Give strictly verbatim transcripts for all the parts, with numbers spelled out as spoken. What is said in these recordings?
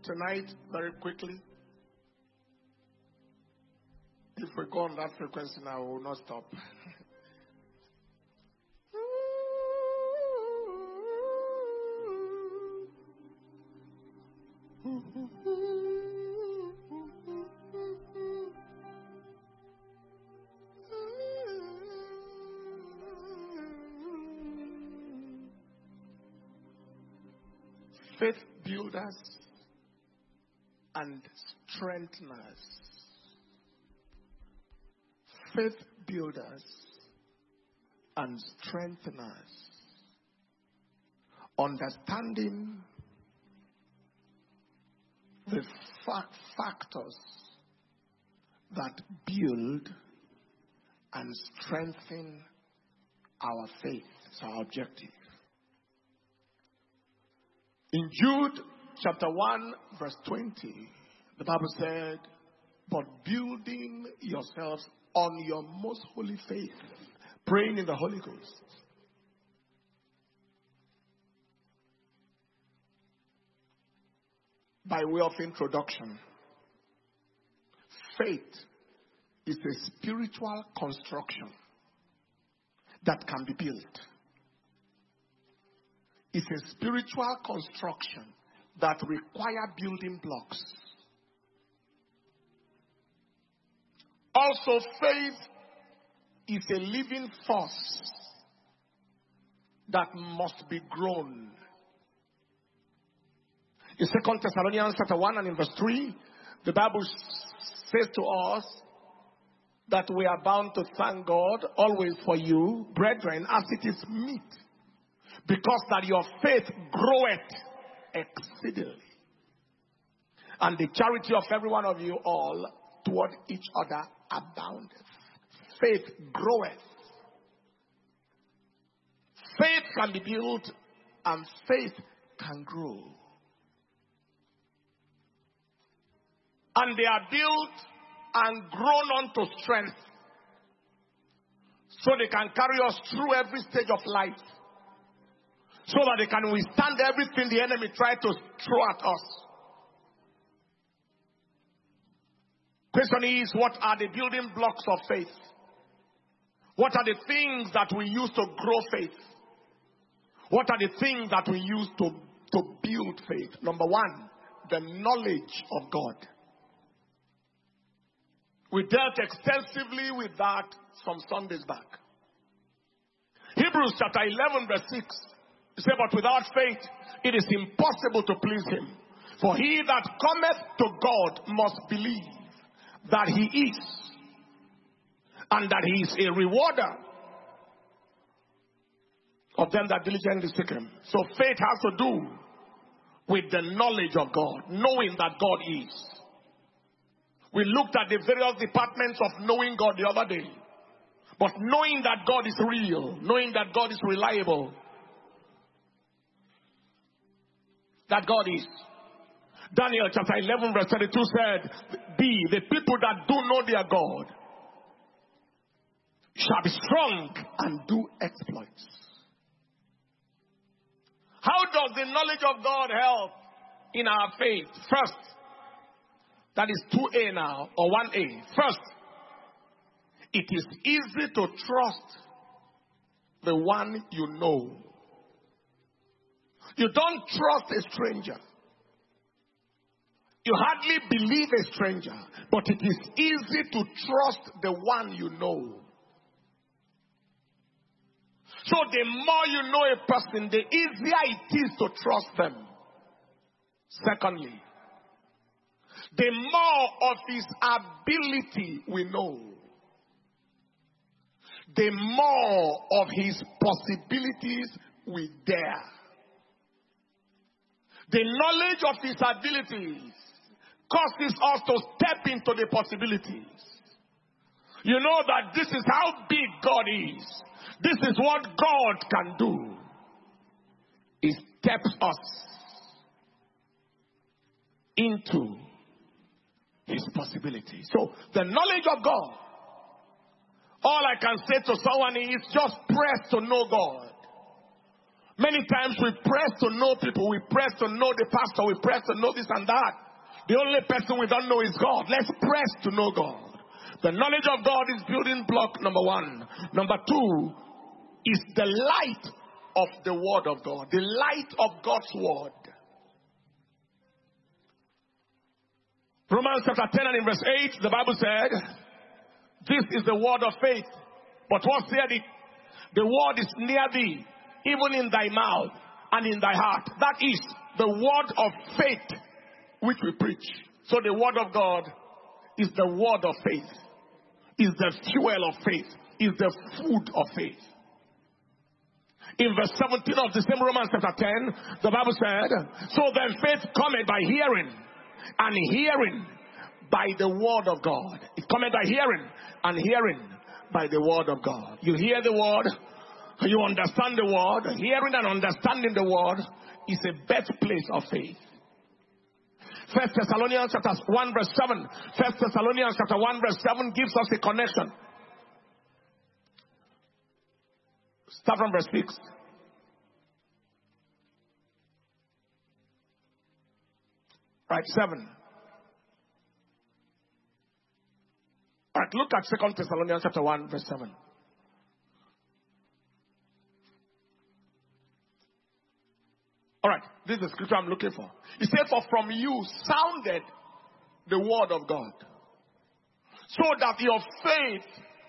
tonight, very quickly, if we go on that frequency now, we will not stop. Faith builders and strengtheners. Faith builders and strengtheners. Understanding the fa- factors that build and strengthen our faith is our objective. In Jude chapter one, verse twenty, the Bible said, but building yourselves on your most holy faith, praying in the Holy Ghost. By way of introduction, faith is a spiritual construction that can be built. It's a spiritual construction that require building blocks. Also, faith is a living force that must be grown. In Second Thessalonians chapter one and in verse three, the Bible says to us that we are bound to thank God always for you, brethren, as it is meet, because that your faith groweth exceedingly, and the charity of every one of you all toward each other aboundeth. Faith groweth. Faith can be built and faith can grow. And they are built and grown unto strength, so they can carry us through every stage of life, so that they can withstand everything the enemy tried to throw at us. Question is, what are the building blocks of faith? What are the things that we use to grow faith? What are the things that we use to, to build faith? Number one, the knowledge of God. We dealt extensively with that some Sundays back. Hebrews chapter eleven verse six. It says, but without faith it is impossible to please him. For he that cometh to God must believe that he is, and that he is a rewarder of them that diligently seek him. So faith has to do with the knowledge of God, knowing that God is. We looked at the various departments of knowing God the other day. But knowing that God is real, knowing that God is reliable, that God is. Daniel chapter eleven verse thirty-two said, be the people that do know their God shall be strong and do exploits. How does the knowledge of God help in our faith? First, that is two A now, or one A. First, it is easy to trust the one you know. You don't trust a stranger. You hardly believe a stranger, but it is easy to trust the one you know. So the more you know a person, the easier it is to trust them. Secondly, the more of his ability we know, the more of his possibilities we dare. The knowledge of his abilities causes us to step into the possibilities. You know that this is how big God is. This is what God can do. He steps us into his possibilities. So the knowledge of God, all I can say to someone is just press to know God. Many times we press to know people, we press to know the pastor, we press to know this and that. The only person we don't know is God. Let's press to know God. The knowledge of God is building block number one. Number two is the light of the word of God. The light of God's word. Romans chapter ten and in verse eight, the Bible said, this is the word of faith. But what said it? The word is near thee, even in thy mouth and in thy heart. That is the word of faith which we preach. So the word of God is the word of faith, is the fuel of faith, is the food of faith. In verse seventeen of the same Romans chapter ten, the Bible said, so then faith cometh by hearing, and hearing by the word of God. It cometh by hearing, and hearing by the word of God. You hear the word, you understand the word. Hearing and understanding the word is a birthplace of faith. First Thessalonians chapter one verse seven. First Thessalonians chapter one verse seven gives us a connection. Start from verse six. Right, seven. All right, look at Second Thessalonians chapter one verse seven. All right, this is the scripture I'm looking for. It said, for from you sounded the word of God, so that your faith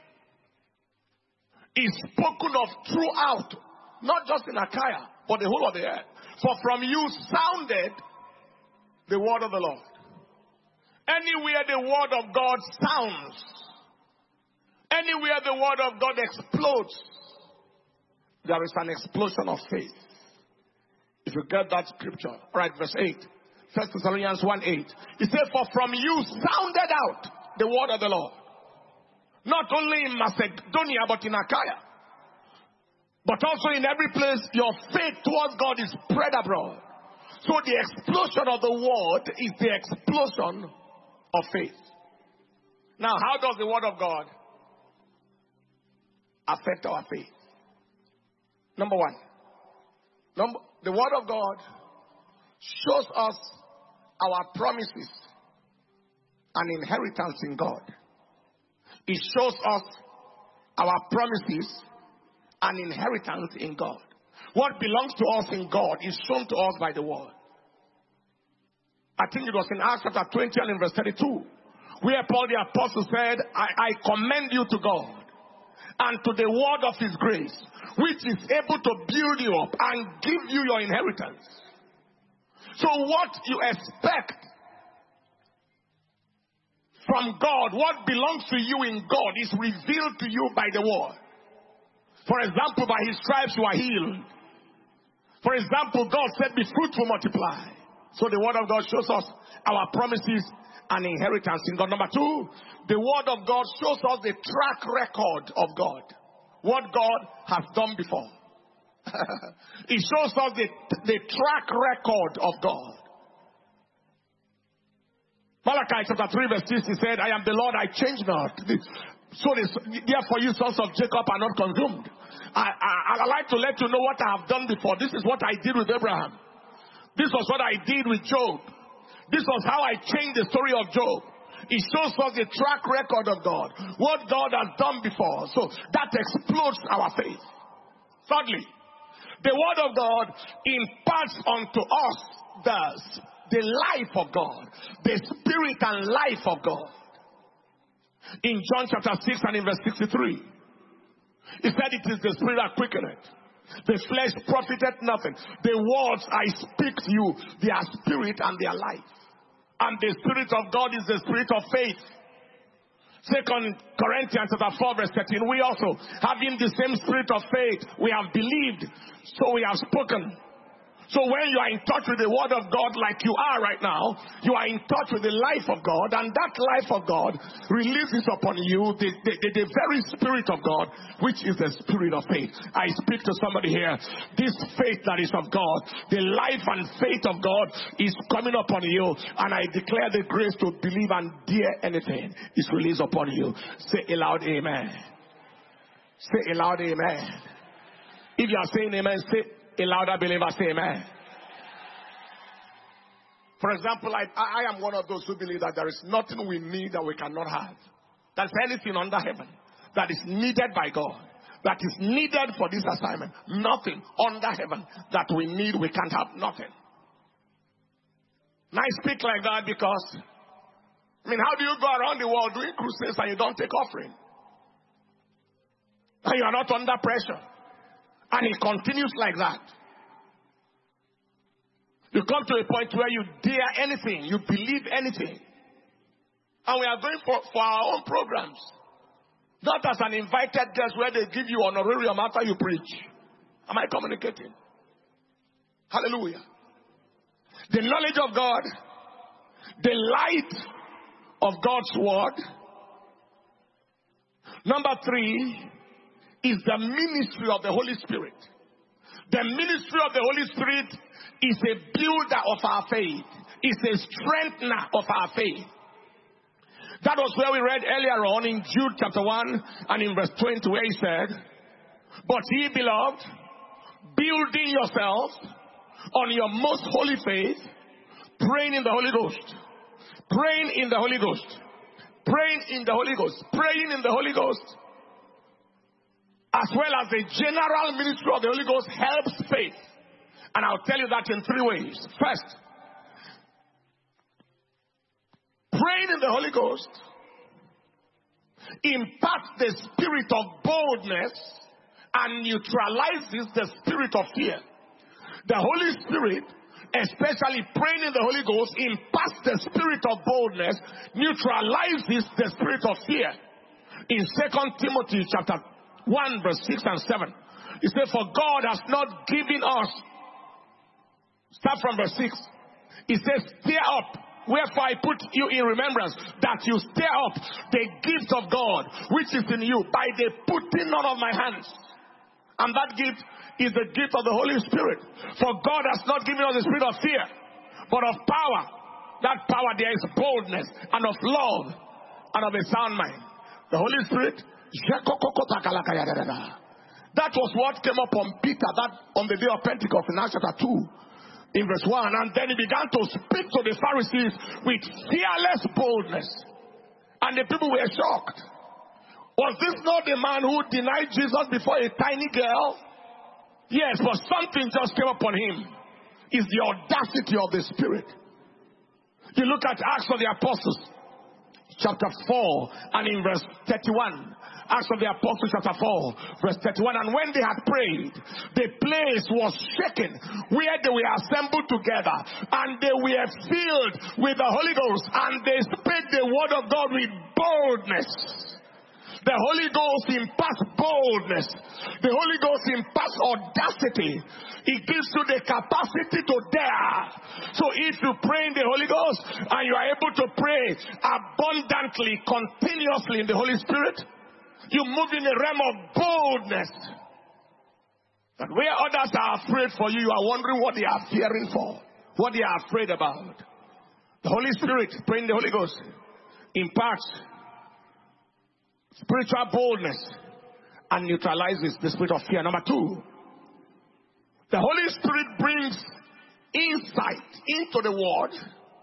is spoken of throughout, not just in Achaia, but the whole of the earth. For from you sounded the word of the Lord. Anywhere the word of God sounds, anywhere the word of God explodes, there is an explosion of faith. If you get that scripture. All right, verse eight. First Thessalonians one eight. It says, for from you sounded out the word of the Lord. Not only in Macedonia, but in Achaia. But also in every place, your faith towards God is spread abroad. So the explosion of the word is the explosion of faith. Now, how does the word of God affect our faith? Number one. Number, the word of God shows us our promises and inheritance in God. It shows us our promises and inheritance in God. What belongs to us in God is shown to us by the word. I think it was in Acts chapter twenty and in verse thirty-two, where Paul the apostle said, I, I commend you to God and to the word of his grace, which is able to build you up and give you your inheritance. So what you expect from God, what belongs to you in God, is revealed to you by the word. For example, by his stripes you are healed. For example, God said, be fruitful, multiply. So the word of God shows us our promises and inheritance in God. Number two, the word of God shows us the track record of God. What God has done before. It shows us the, the track record of God. Malachi chapter three verse six, he said, I am the Lord, I change not. So this, therefore you sons of Jacob are not consumed. I, I, I like to let you know what I have done before. This is what I did with Abraham. This was what I did with Job. This was how I changed the story of Job. It shows us the track record of God. What God has done before. So that explodes our faith. Thirdly, the word of God imparts unto us the, the life of God. The spirit and life of God. In John chapter six and in verse sixty-three, he said it is the spirit that quickeneth. The flesh profiteth nothing. The words I speak to you, they are spirit and they are life. And the spirit of God is the spirit of faith. Second Corinthians chapter four verse thirteen, we also, having the same spirit of faith, we have believed, so we have spoken. So when you are in touch with the word of God like you are right now, you are in touch with the life of God, and that life of God releases upon you the, the, the, the very spirit of God, which is the spirit of faith. I speak to somebody here. This faith that is of God, the life and faith of God is coming upon you, and I declare the grace to believe and dare anything is released upon you. Say aloud, amen. Say aloud, amen. If you are saying amen, say A louder believer say amen. For example, I, I am one of those who believe that there is nothing we need that we cannot have. There's anything under heaven that is needed by God, that is needed for this assignment. Nothing under heaven that we need, we can't have. Nothing. And I speak like that because, I mean, how do you go around the world doing crusades and you don't take offering? And you are not under pressure. And it continues like that. You come to a point where you dare anything, you believe anything. And we are going for, for our own programs. Not as an invited guest where they give you honorarium after you preach. Am I communicating? Hallelujah. The knowledge of God, the light of God's word. Number three is the ministry of the Holy Spirit. The ministry of the Holy Spirit is a builder of our faith. It's a strengthener of our faith. That was where we read earlier on in Jude chapter one and in verse twenty where he said, "But ye beloved, building yourselves on your most holy faith, praying in the Holy Ghost, praying in the Holy Ghost, praying in the Holy Ghost, praying in the Holy Ghost, as well as the general ministry of the Holy Ghost helps faith." And I'll tell you that in three ways. First, praying in the Holy Ghost imparts the spirit of boldness and neutralizes the spirit of fear. The Holy Spirit, especially praying in the Holy Ghost, imparts the spirit of boldness, neutralizes the spirit of fear. In Second Timothy chapter one verse six and seven, it says, "For God has not given us," start from verse six, it says, "Stir up, wherefore I put you in remembrance, that you stir up the gift of God which is in you by the putting on of my hands." And that gift is the gift of the Holy Spirit. For God has not given us the spirit of fear, but of power. That power there is boldness and of love and of a sound mind. The Holy Spirit, that was what came upon Peter that on the day of Pentecost in Acts chapter two. In verse one, and then he began to speak to the Pharisees with fearless boldness. And the people were shocked. Was this not the man who denied Jesus before a tiny girl? Yes, but something just came upon him. It's the audacity of the Spirit. You look at Acts of the Apostles, chapter four, and in verse thirty-one. Acts of the Apostles chapter four, verse thirty-one. "And when they had prayed, the place was shaken where they were assembled together, and they were filled with the Holy Ghost, and they spake the word of God with boldness." The Holy Ghost imparts boldness. The Holy Ghost imparts audacity. It gives you the capacity to dare. So if you pray in the Holy Ghost and you are able to pray abundantly, continuously in the Holy Spirit, you move in a realm of boldness. But where others are afraid for you, you are wondering what they are fearing for, what they are afraid about. The Holy Spirit, praying the Holy Ghost, imparts spiritual boldness and neutralizes the spirit of fear. Number two, the Holy Spirit brings insight into the Word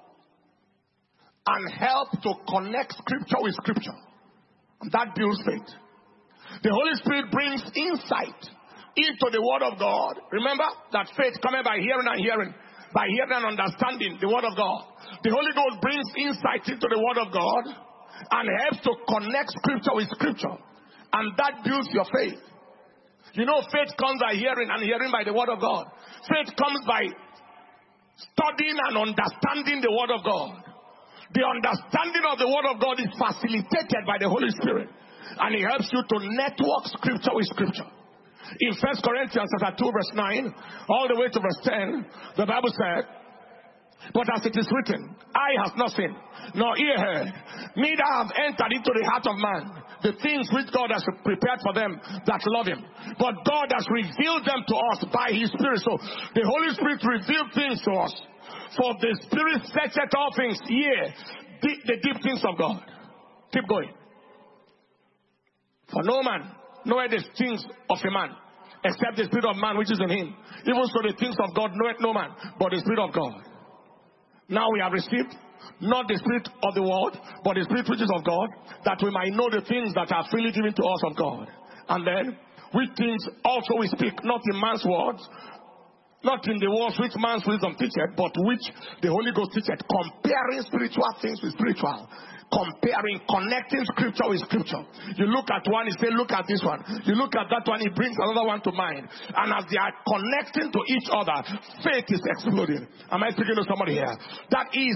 and help to connect Scripture with Scripture. And that builds faith. The Holy Spirit brings insight into the Word of God. Remember that faith coming by hearing and hearing, by hearing and understanding the Word of God. The Holy Ghost brings insight into the Word of God and helps to connect Scripture with Scripture. And that builds your faith. You know, faith comes by hearing and hearing by the Word of God. Faith comes by studying and understanding the Word of God. The understanding of the Word of God is facilitated by the Holy Spirit. And it helps you to network Scripture with Scripture. In First Corinthians chapter two verse nine, all the way to verse ten, the Bible said, "But as it is written, eye has not seen, nor ear heard, neither have entered into the heart of man the things which God has prepared for them that love him. But God has revealed them to us by his Spirit." So the Holy Spirit revealed things to us. For the Spirit searcheth all things, yea, the, the deep things of God. Keep going. For no man knoweth the things of a man, except the spirit of man which is in him. Even so the things of God knoweth no man, but the spirit of God. Now we have received not the spirit of the world, but the spirit which is of God, that we might know the things that are freely given to us of God. And then, which things also we speak, not in man's words, not in the words which man's wisdom teacheth, but which the Holy Ghost teacheth, comparing spiritual things with spiritual. Comparing, connecting scripture with scripture. You look at one, you say, look at this one. You look at that one, he brings another one to mind. And as they are connecting to each other, faith is exploding. Am I speaking to somebody here? That is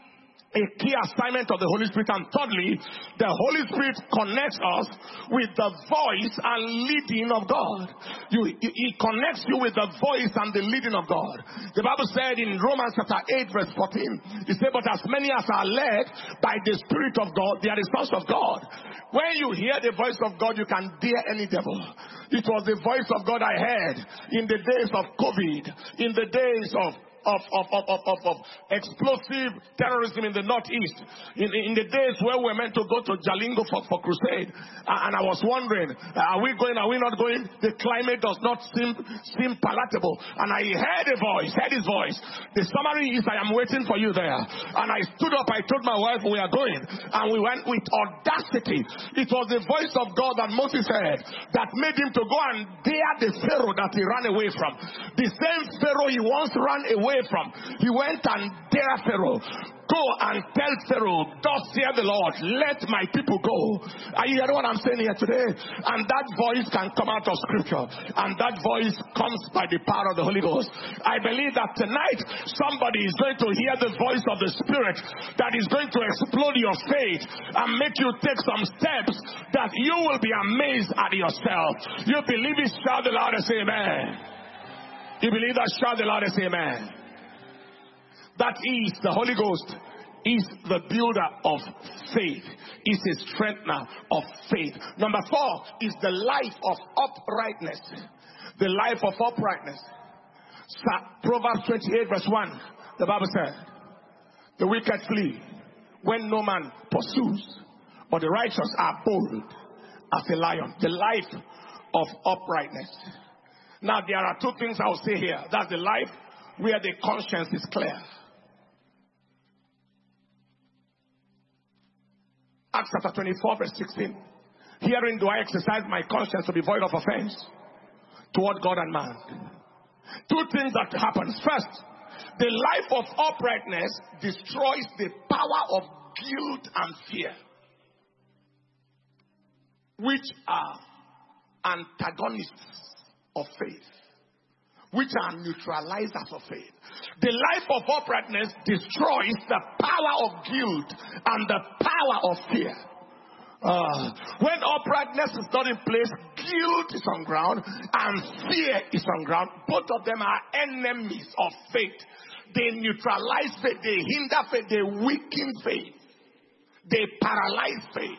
a key assignment of the Holy Spirit. And thirdly, the Holy Spirit connects us with the voice and leading of God. You, He connects you with the voice and the leading of God. The Bible said in Romans chapter eight verse fourteen, it said, but as many as are led by the Spirit of God, they are the sons of God. When you hear the voice of God, you can dare any devil. It was the voice of God I heard in the days of COVID, in the days of Of, of, of, of, of, of explosive terrorism in the northeast, in, in the days where we were meant to go to Jalingo for, for crusade, uh, and I was wondering, uh, are we going, are we not going? The climate does not seem seem palatable, and I heard a voice, heard his voice. The summary is, I am waiting for you there. And I stood up, I told my wife we are going, and we went with audacity. It was the voice of God that Moses heard that made him to go and dare the Pharaoh that he ran away from. The same Pharaoh he once ran away from. He went and dared Pharaoh. Go and tell Pharaoh, thus saith the Lord, let my people go. Are you hearing what I'm saying here today? And that voice can come out of scripture. And that voice comes by the power of the Holy Ghost. I believe that tonight somebody is going to hear the voice of the Spirit that is going to explode your faith and make you take some steps that you will be amazed at yourself. You believe it, shout the loudest amen. You believe that, shout the loudest amen. That is, the Holy Ghost is the builder of faith. Is a strengthener of faith. Number four is the life of uprightness. The life of uprightness. Proverbs twenty-eight verse one. The Bible said, the wicked flee when no man pursues, but the righteous are bold as a lion. The life of uprightness. Now there are two things I will say here. That's the life where the conscience is clear. Acts chapter twenty-four verse sixteen. Herein do I exercise my conscience to be void of offense toward God and man. Two things that happens. First, the life of uprightness destroys the power of guilt and fear, which are antagonists of faith, which are neutralizers of faith. The life of uprightness destroys the power of guilt and the power of fear. Uh, when uprightness is not in place, guilt is on ground and fear is on ground. Both of them are enemies of faith. They neutralize faith, they hinder faith, they weaken faith, they paralyze faith.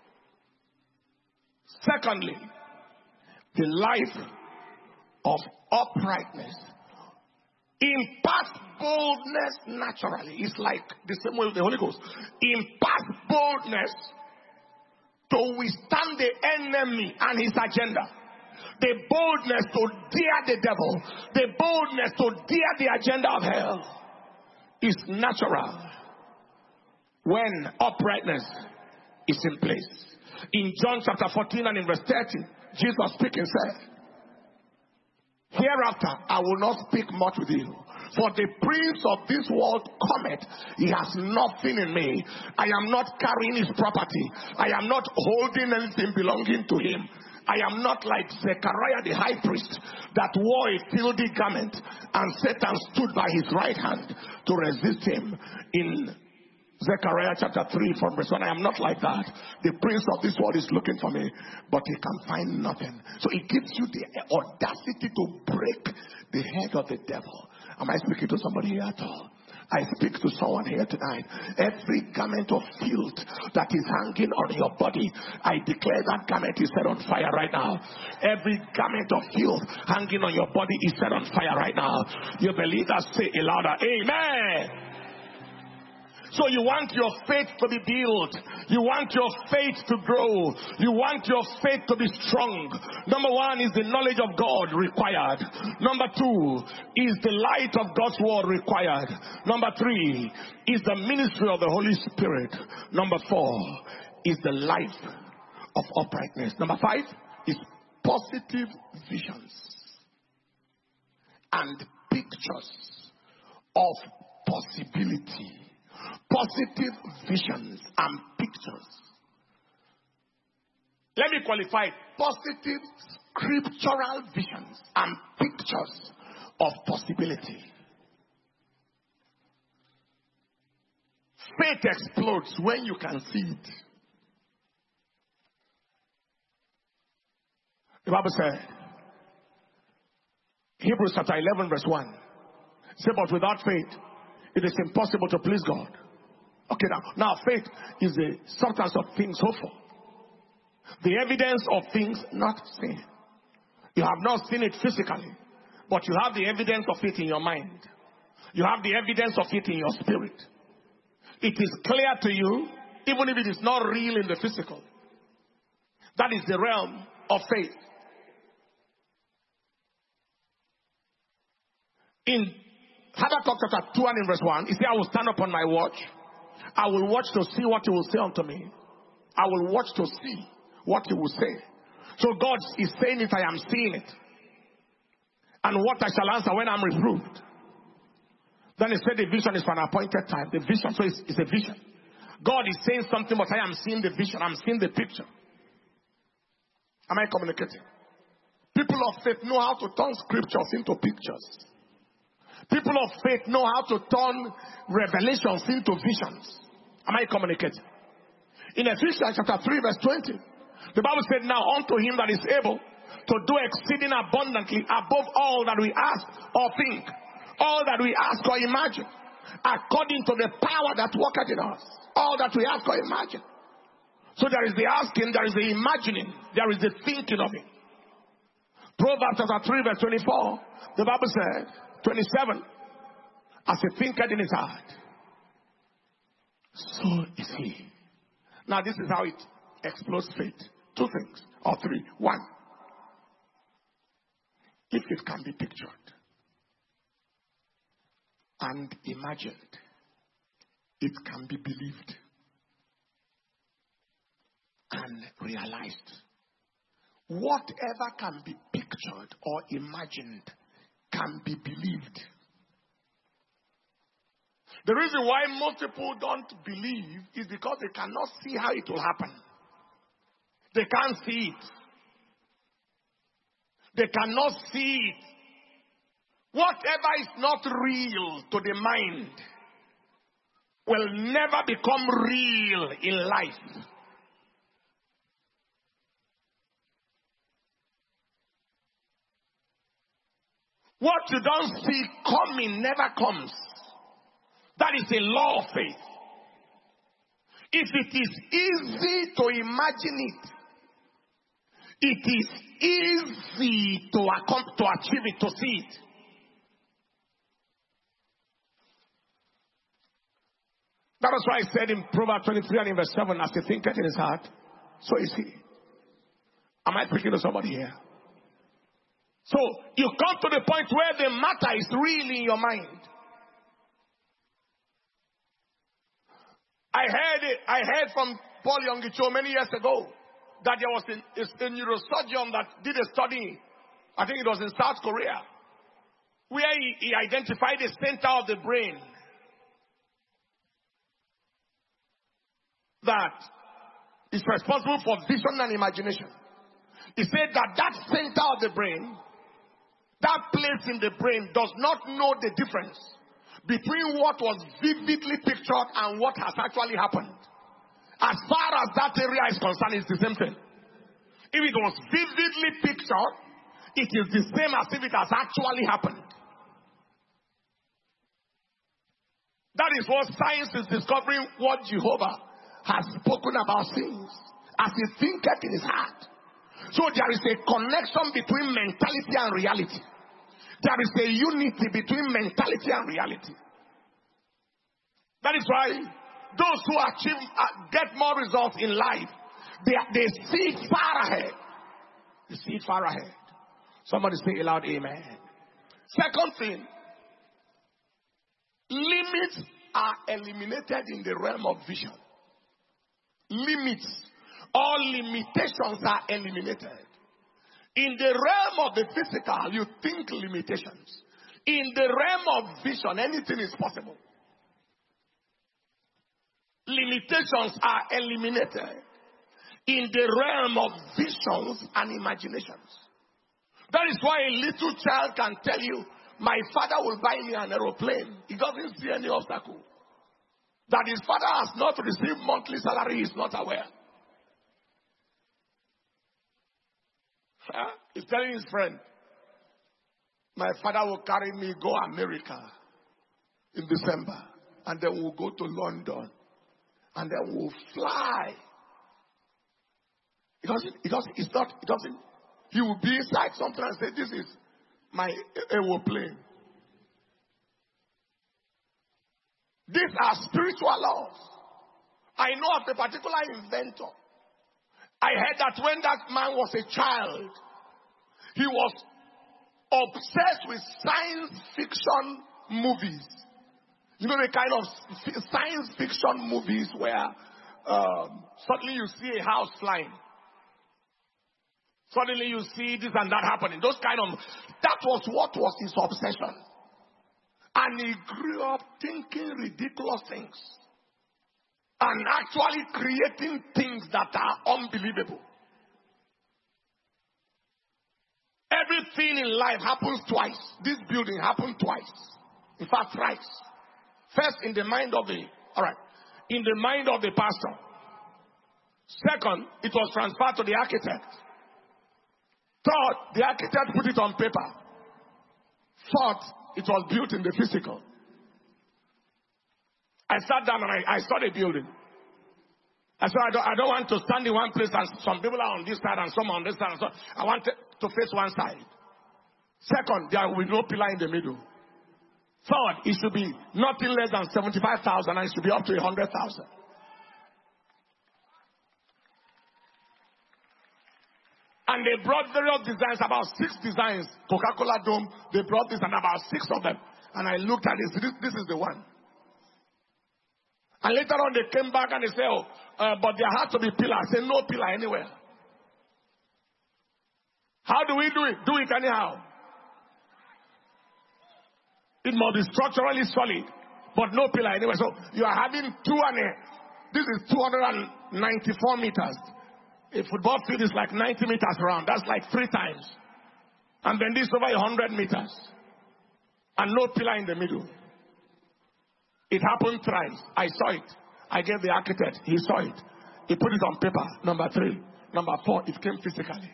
Secondly, the life of uprightness imparts boldness naturally. It's like the same way with the Holy Ghost. Imparts boldness to withstand the enemy and his agenda. The boldness to dare the devil. The boldness to dare the agenda of hell is natural when uprightness is in place. In John chapter fourteen and in verse thirty, Jesus speaking said, hereafter I will not speak much with you, for the prince of this world cometh. He has nothing in me. I am not carrying his property. I am not holding anything belonging to him. I am not like Zechariah the high priest that wore a filthy garment and Satan stood by his right hand to resist him. In Zechariah chapter three from verse one, I am not like that. The prince of this world is looking for me, but he can find nothing. So it gives you the audacity to break the head of the devil. Am I speaking to somebody here at all? I speak to someone here tonight. Every garment of filth that is hanging on your body, I declare that garment is set on fire right now. Every garment of filth hanging on your body is set on fire right now. You believe that? Say it louder. Amen. So you want your faith to be built. You want your faith to grow. You want your faith to be strong. Number one is the knowledge of God required. Number two is the light of God's word required. Number three is the ministry of the Holy Spirit. Number four is the life of uprightness. Number five is positive visions and pictures of possibility. Positive visions and pictures. Let me qualify it. Positive scriptural visions and pictures of possibility. Faith explodes when you can see it. The Bible said, Hebrews chapter eleven verse one, say, but without faith it is impossible to please God. Okay, now, now faith is the substance of things hoped for, the evidence of things not seen. You have not seen it physically, but you have the evidence of it in your mind. You have the evidence of it in your spirit. It is clear to you, even if it is not real in the physical. That is the realm of faith. In Habakkuk chapter two and in verse one, he said, I will stand upon my watch. I will watch to see what he will say unto me. I will watch to see what he will say. So God is saying it, I am seeing it. And what I shall answer when I'm reproved. Then he said the vision is for an appointed time. The vision, so it's, it's a vision. God is saying something, but I am seeing the vision. I'm seeing the picture. Am I communicating? People of faith know how to turn scriptures into pictures. People of faith know how to turn revelations into visions. Am I communicating? In Ephesians chapter three verse twenty, the Bible said, now unto him that is able to do exceeding abundantly above all that we ask or think, all that we ask or imagine, according to the power that worketh in us. All that we ask or imagine. So there is the asking, there is the imagining, there is the thinking of it. Proverbs chapter three verse twenty-four, the Bible said, twenty-seven, as he thinketh in his heart, so is he. Now this is how it explodes faith. Two things, or three. One, if it can be pictured and imagined, it can be believed and realized. Whatever can be pictured or imagined can be believed. The reason why most people don't believe is because they cannot see how it will happen. They can't see it. They cannot see it. Whatever is not real to the mind will never become real in life. What you don't see coming never comes. That is a law of faith. If it is easy to imagine it, it is easy to, accom- to achieve it, to see it. That is why I said in Proverbs twenty-three and in verse seven, as he thinketh in his heart, so is he. Am I speaking to somebody here? So you come to the point where the matter is really in your mind. I heard it, I heard from Paul Yonggi many years ago that there was a, a neurosurgeon that did a study, I think it was in South Korea, where he, he identified the center of the brain that is responsible for vision and imagination. He said that that center of the brain, that place in the brain, does not know the difference between what was vividly pictured and what has actually happened. As far as that area is concerned, it's the same thing. If it was vividly pictured, it is the same as if it has actually happened. That is what science is discovering, what Jehovah has spoken about things as he thinketh in his heart. So there is a connection between mentality and reality. There is a unity between mentality and reality. That is why those who achieve, uh, get more results in life, they, they see far ahead. They see far ahead. Somebody say aloud, amen. Second thing, limits are eliminated in the realm of vision. Limits, all limitations are eliminated. In the realm of the physical, you think limitations. In the realm of vision, anything is possible. Limitations are eliminated in the realm of visions and imaginations. That is why a little child can tell you, my father will buy me an aeroplane. He doesn't see any obstacle. That his father has not received monthly salary, he is not aware. Huh? He's telling his friend, my father will carry me go America in December. And then we'll go to London. And then we'll fly. It doesn't, it doesn't, it's not, it doesn't, he will be inside something and say, this is my aeroplane. These are spiritual laws. I know of a particular inventor. I heard that when that man was a child, he was obsessed with science fiction movies. You know the kind of science fiction movies where um, suddenly you see a house flying. Suddenly you see this and that happening. Those kind of, that was what was his obsession. And he grew up thinking ridiculous things. And actually creating things that are unbelievable. Everything in life happens twice. This building happened twice. In fact, thrice. First, in the mind of the, all right, in the mind of the pastor. Second, it was transferred to the architect. Third, the architect put it on paper. Fourth, it was built in the physical. I sat down and I, I saw the building. I said, I don't, I don't want to stand in one place and some people are on this side and some on this side. And so I want to face one side. Second, there will be no pillar in the middle. Third, it should be nothing less than seventy-five thousand and it should be up to one hundred thousand. And they brought various designs, about six designs. Coca-Cola Dome, they brought this and about six of them. And I looked at this, this, this is the one. And later on they came back and they said, oh, uh, but there had to be pillar. I said, no pillar anywhere. How do we do it? Do it anyhow. It must be structurally solid, but no pillar anywhere. So you are having two and a, this is two hundred ninety-four meters. A football field is like ninety meters around. That's like three times. And then this over one hundred meters. And no pillar in the middle. It happened thrice. I saw it. I gave the architect. He saw it. He put it on paper. Number three. Number four, it came physically.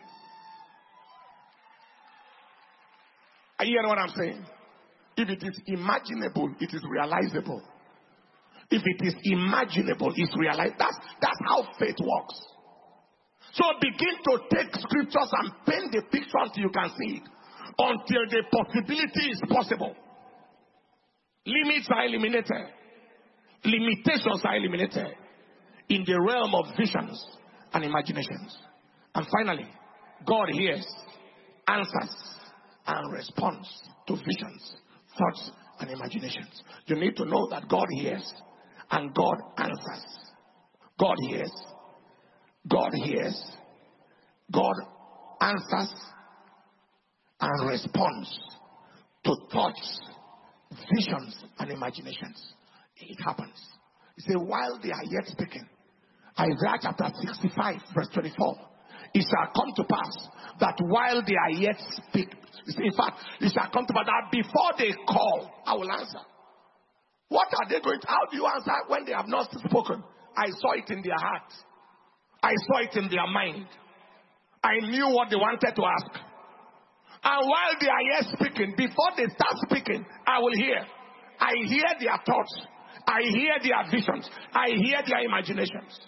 Are you hearing what I'm saying? If it is imaginable, it is realizable. If it is imaginable, it's realized. That's, that's how faith works. So begin to take scriptures and paint the picture until you can see it. Until the possibility is possible. Limits are eliminated. Limitations are eliminated. In the realm of visions and imaginations. And finally, God hears, answers, and responds to visions, thoughts, and imaginations. You need to know that God hears and God answers. God hears. God hears. God answers and responds to thoughts, visions, and imaginations. It happens. He said, while they are yet speaking, Isaiah chapter sixty-five, verse twenty-four, it shall come to pass that while they are yet speaking, in fact, it shall come to pass that before they call, I will answer. What are they going to, how do you answer when they have not spoken? I saw it in their heart. I saw it in their mind. I knew what they wanted to ask. And while they are yet speaking, before they start speaking, I will hear. I hear their thoughts. I hear their visions. I hear their imaginations.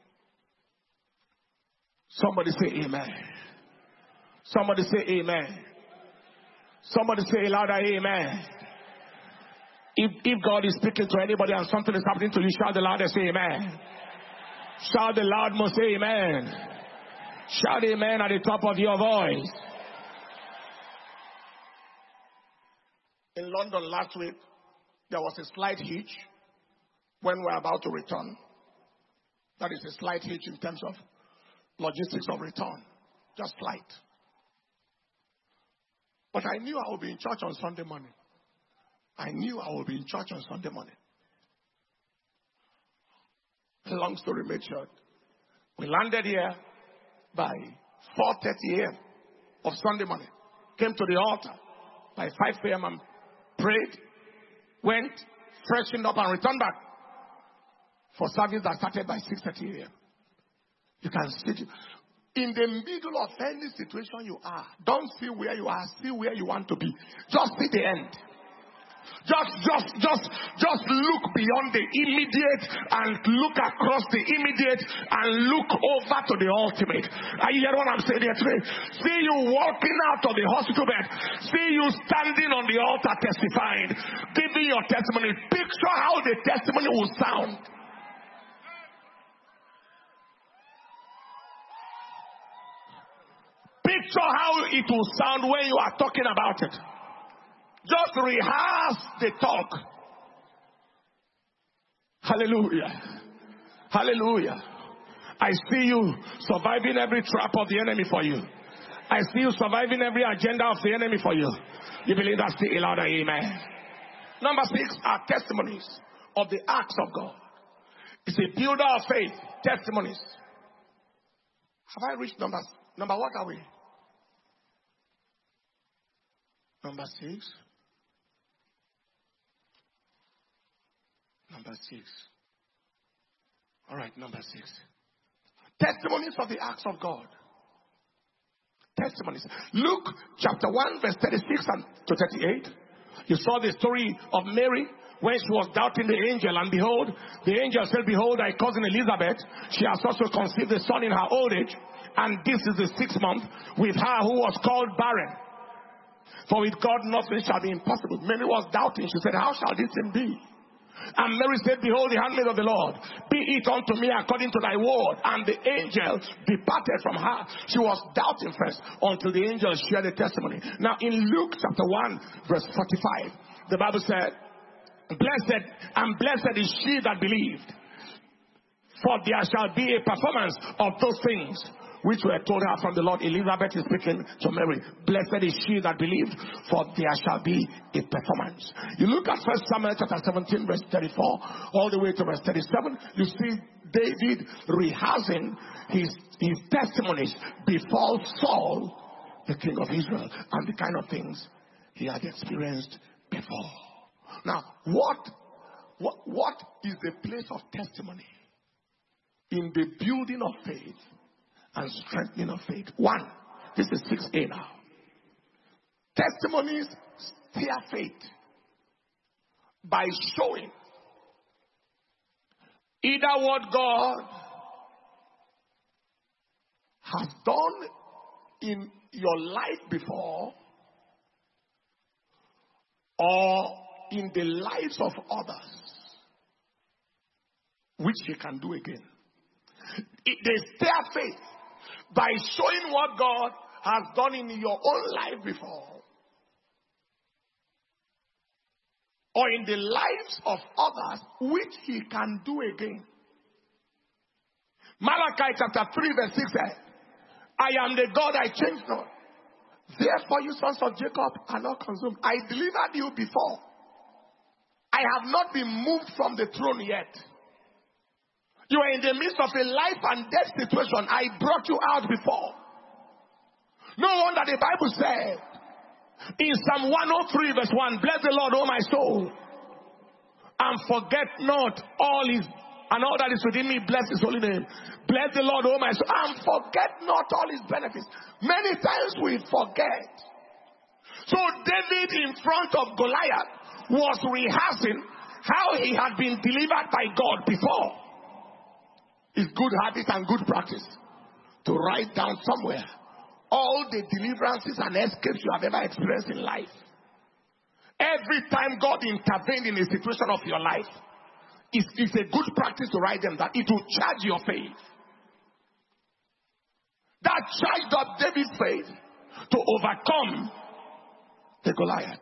Somebody say amen. Somebody say amen. Somebody say louder amen. If, if God is speaking to anybody and something is happening to you, shout the loudest, say amen. Shout the loud most, say amen. Shout amen at the top of your voice. In London last week, there was a slight hitch when we were about to return. That is a slight hitch in terms of logistics of return. Just slight. But I knew I would be in church on Sunday morning. I knew I would be in church on Sunday morning. Long story made short. We landed here by four thirty a.m. of Sunday morning. Came to the altar by five p.m. and prayed, went, freshened up and returned back for service that started by six thirty a.m. You can sit in the middle of any situation you are. Don't see where you are, see where you want to be. Just see the end. Just, just, just, just look beyond the immediate and look across the immediate and look over to the ultimate. Are you hearing what I'm saying here today? See you walking out of the hospital bed. See you standing on the altar testifying, giving your testimony. Picture how the testimony will sound. Picture how it will sound when you are talking about it. Just rehearse the talk. Hallelujah. Hallelujah. I see you surviving every trap of the enemy for you. I see you surviving every agenda of the enemy for you. You believe that? Say a louder amen. Number six are testimonies of the acts of God. It's a builder of faith. Testimonies. Have I reached numbers? Number what are we? Number six. Number six. All right, number six. Testimonies of the acts of God. Testimonies. Luke chapter one, verse thirty-six and to thirty-eight. You saw the story of Mary when she was doubting the angel, and behold, the angel said, behold, thy cousin Elizabeth, she has also conceived a son in her old age, and this is the sixth month with her who was called barren. For with God nothing shall be impossible. Mary was doubting. She said, how shall this thing be? And Mary said, behold, the handmaid of the Lord, be it unto me according to thy word. And the angel departed from her. She was doubting first until the angel shared the testimony. Now in Luke chapter one, verse forty-five, the Bible said, blessed and blessed is she that believed, for there shall be a performance of those things which were told her from the Lord. Elizabeth is speaking to Mary. Blessed is she that believed, for there shall be a performance. You look at First Samuel chapter seventeen, verse thirty-four, all the way to verse thirty-seven. You see David rehearsing his, his testimonies before Saul, the king of Israel, and the kind of things he had experienced before. Now, what, what, what is the place of testimony in the building of faith and strengthening of faith? One, this is six A now. Testimonies steer faith by showing either what God has done in your life before or in the lives of others, which He can do again. It, they steer faith by showing what God has done in your own life before or in the lives of others, which He can do again. Malachi chapter three verse six says, I am the God, I change not. Therefore you sons of Jacob are not consumed. I delivered you before. I have not been moved from the throne yet. You are in the midst of a life and death situation. I brought you out before. No wonder the Bible said in Psalm one oh three verse one, bless the Lord, O my soul, and forget not all His, and all that is within me, bless His holy name. Bless the Lord, O my soul, and forget not all His benefits. Many times we forget. So David in front of Goliath was rehearsing how he had been delivered by God before. It's good habit and good practice to write down somewhere all the deliverances and escapes you have ever experienced in life. Every time God intervened in a situation of your life, it's, it's a good practice to write them that it will charge your faith. That charged up David's faith to overcome the Goliath.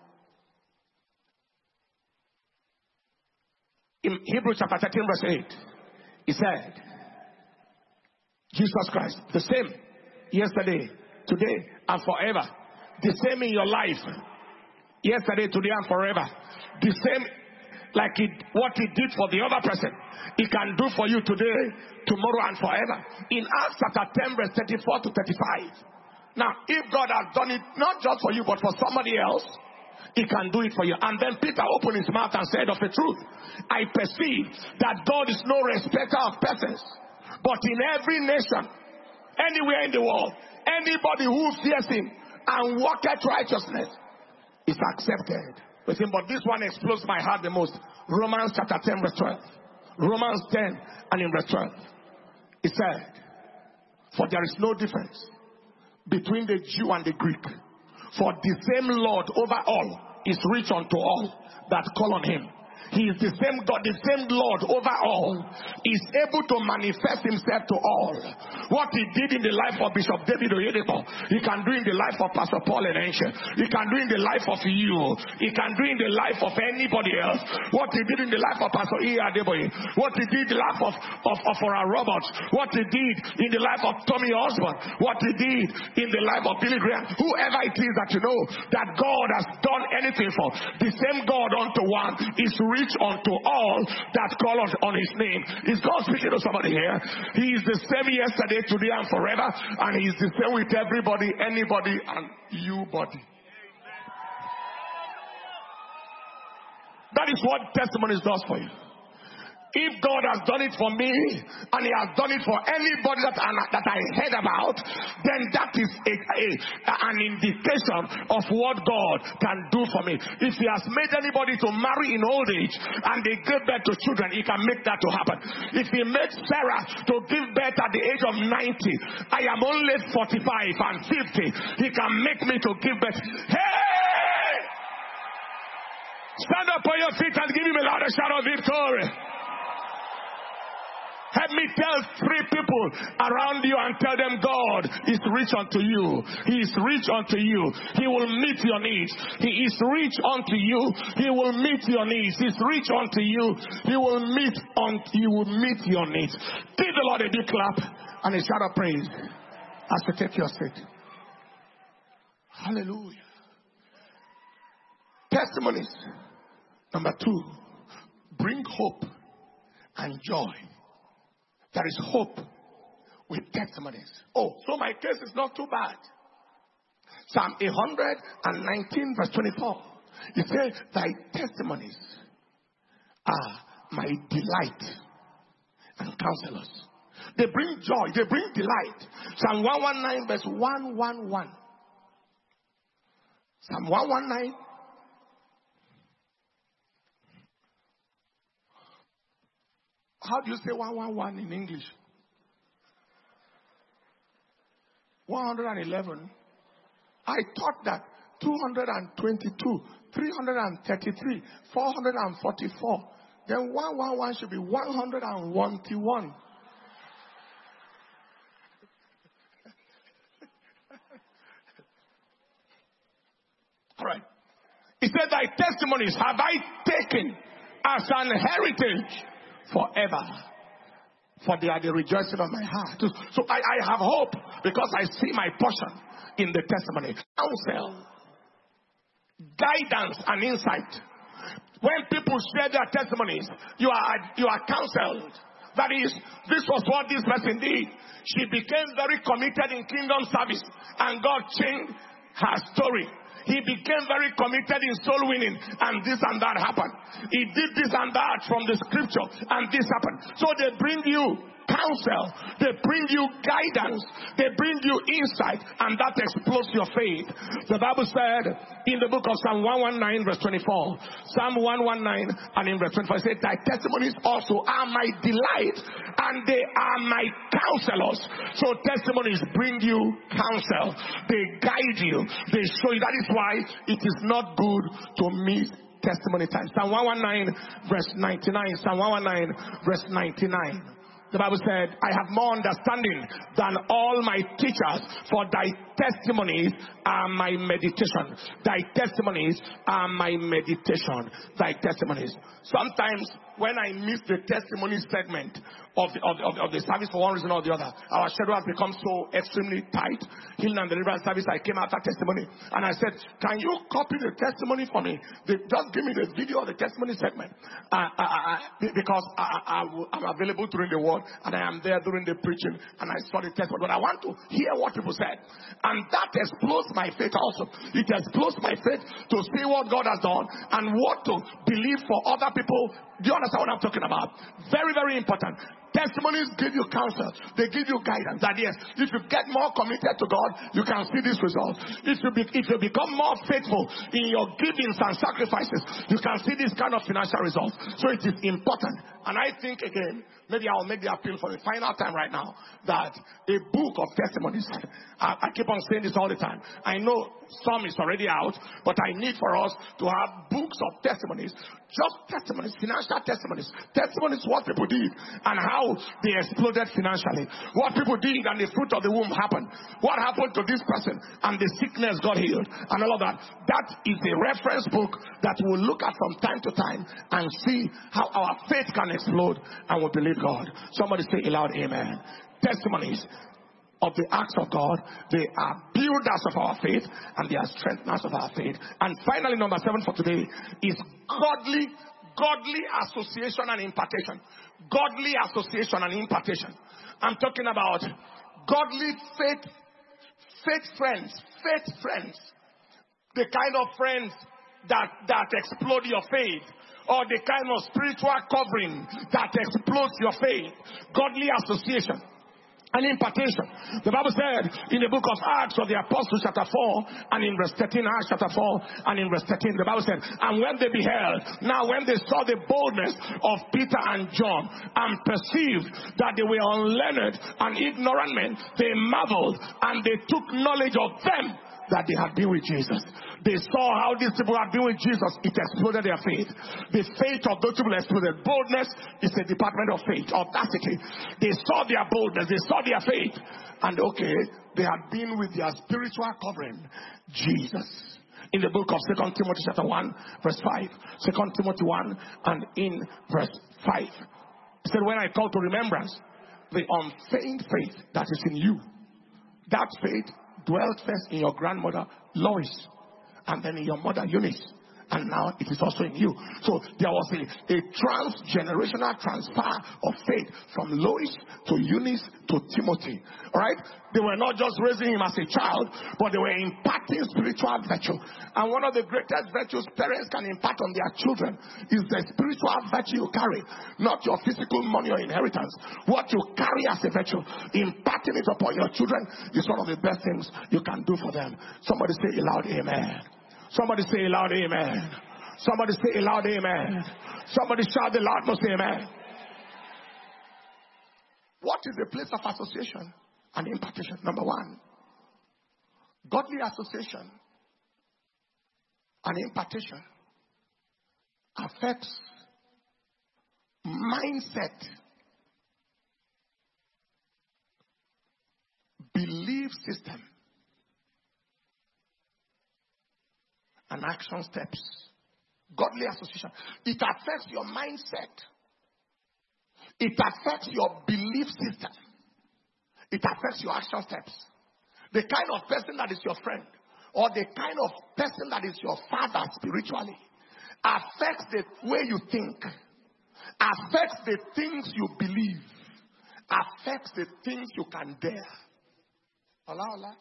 In Hebrews chapter thirteen verse eight, he said, Jesus Christ, the same yesterday, today, and forever. The same in your life, yesterday, today, and forever. The same, like it, what he did for the other person, he can do for you today, tomorrow, and forever. In Acts chapter ten verse thirty-four to thirty-five. Now, if God has done it, not just for you, but for somebody else, he can do it for you. And then Peter opened his mouth and said of the truth, I perceive that God is no respecter of persons, but in every nation, anywhere in the world, anybody who fears him and walketh righteousness is accepted with him. But this one explodes my heart the most. Romans chapter ten verse twelve. Romans ten and in verse twelve. It said, for there is no difference between the Jew and the Greek. For the same Lord over all is rich unto all that call on him. He is the same God, the same Lord over all is able to manifest himself to all. What he did in the life of Bishop David Oyedepo, he can do in the life of Pastor Paul Enenche. He can do in the life of you. He can do in the life of anybody else. What he did in the life of Pastor E. Adeboye. What he did in the life of, of, of Ora Roberts. What he did in the life of Tommy Osborne. What he did in the life of Billy Graham. Whoever it is that you know that God has done anything for, the same God unto one is rich unto all that call on, on his name. Is God speaking to somebody here? He is the same yesterday, today, and forever, and he is the same with everybody, anybody, and you body. That is what testimonies does for you. If God has done it for me, and he has done it for anybody that, that I heard about, then that is a, a, an indication of what God can do for me. If he has made anybody to marry in old age, and they give birth to children, he can make that to happen. If he made Sarah to give birth at the age of ninety, I am only forty-five and fifty, he can make me to give birth. Hey! Stand up on your feet and give him a louder shout of victory. Help me tell three people around you and tell them God is rich unto you. He is rich unto you. He will meet your needs. He is rich unto you. He will meet your needs. He is rich unto you. He will meet on. He will meet your needs. Give the Lord a big clap and a shout of praise as you take your seat. Hallelujah. Testimonies. Number two, bring hope and joy. There is hope with testimonies. Oh, so my case is not too bad. Psalm one nineteen verse twenty-four. It says, thy testimonies are my delight and counselors. They bring joy. They bring delight. Psalm one nineteen verse one eleven. Psalm one nineteen. How do you say one eleven in English? one eleven. I thought that two hundred twenty-two, three hundred thirty-three, four hundred forty-four. Then one eleven should be one hundred one. All right. He said, thy testimonies have I taken as an heritage forever, for they are the rejoicing of my heart. So I, I have hope because I see my portion in the testimony. Counsel, guidance, and insight. When people share their testimonies, you are you are counseled. That is, this was what this person did. She became very committed in kingdom service, and God changed her story. He became very committed in soul winning, and this and that happened. He did this and that from the scripture, and this happened. So they bring you counsel, they bring you guidance, they bring you insight, and that explodes your faith. The Bible said in the book of Psalm one nineteen verse twenty-four, Psalm one nineteen and in verse twenty-four, it said, thy testimonies also are my delight and they are my counselors. So testimonies bring you counsel. They guide you. They show you. That is why it is not good to miss testimony time. Psalm one nineteen verse ninety-nine. Psalm one nineteen verse ninety-nine. The Bible said, I have more understanding than all my teachers, for thy testimonies are my meditation. Thy testimonies are my meditation. Thy testimonies. Sometimes when I miss the testimony segment of the, of, of, of the service for one reason or the other, our schedule has become so extremely tight. Healing and deliverance service, I came after testimony and I said, can you copy the testimony for me? They, just give me the video of the testimony segment. Uh, uh, uh, because I, I, I'm available during the word and I am there during the preaching and I saw the testimony. But I want to hear what people said. And that explodes my faith also. It explodes my faith to see what God has done and what to believe for other people. Do you understand what I'm talking about? Very, very important. Testimonies give you counsel. They give you guidance. That yes, if you get more committed to God, you can see this result. If you, be, if you become more faithful in your givings and sacrifices, you can see this kind of financial results. So it is important. And I think again, maybe I'll make the appeal for the final time right now, that a book of testimonies, I, I keep on saying this all the time. I know some is already out, but I need for us to have books of testimonies. Just testimonies, financial testimonies. Testimonies, what people did and how they exploded financially. What people did and the fruit of the womb happened. What happened to this person and the sickness got healed and all of that. That is a reference book that we'll look at from time to time and see how our faith can explode and we'll believe God. Somebody say aloud, amen. Testimonies of the acts of God, they are builders of our faith and they are strengtheners of our faith. And finally, number seven for today is godly, godly association and impartation. Godly association and impartation. I'm talking about godly faith, faith friends, faith friends. The kind of friends that, that explode your faith. Or the kind of spiritual covering that explodes your faith. Godly association and impartation. The Bible said in the book of Acts of the Apostles chapter four and in verse thirteen, Acts chapter four and in verse thirteen, the Bible said, and when they beheld, now when they saw the boldness of Peter and John and perceived that they were unlearned and ignorant men, they marveled and they took knowledge of them that they had been with Jesus. They saw how these people had been with Jesus. It exploded their faith. The faith of those people exploded. Boldness is a department of faith. Audacity. They saw their boldness. They saw their faith. And okay, they had been with their spiritual covering, Jesus. In the book of Second Timothy chapter one, verse five. Second Timothy one and in verse five. He said, when I call to remembrance the unfeigned faith that is in you, that faith dwelt first in your grandmother Lois, and then in your mother Eunice, and now it is also in you. So there was a, a transgenerational transfer of faith from Lois to Eunice to Timothy. Alright? They were not just raising him as a child, but they were imparting spiritual virtue. And one of the greatest virtues parents can impart on their children is the spiritual virtue you carry, not your physical money or inheritance. What you carry as a virtue, imparting it upon your children is one of the best things you can do for them. Somebody say aloud, amen. Somebody say aloud, amen. Somebody say aloud, amen. Somebody shout the loud most amen. What is the place of association and impartation? Number one, godly association and impartation affects mindset, belief system, and action steps. Godly association. It affects your mindset. It affects your belief system. It affects your action steps. The kind of person that is your friend, or the kind of person that is your father spiritually, affects the way you think, affects the things you believe, affects the things you can dare. Allah, Allah.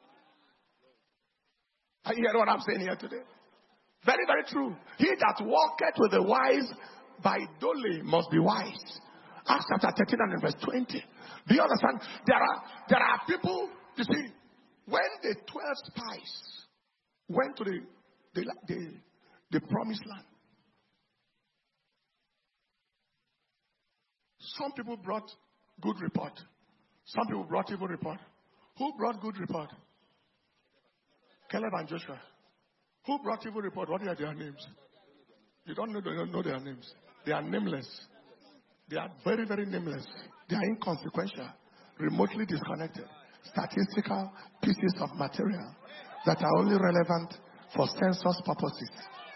Are you hearing what I'm saying here today? Very, very true. He that walketh with the wise by dole must be wise. Acts chapter thirteen and verse twenty. Do you understand? There are there are people, you see, when the twelve spies went to the the, the, the promised land, some people brought Good report. Some people brought evil report. Who brought good report? Caleb and Joshua. Who brought evil report? What are their names? You don't know, they don't know their names. They are nameless. They are very, very nameless. They are inconsequential, remotely disconnected, statistical pieces of material that are only relevant for census purposes.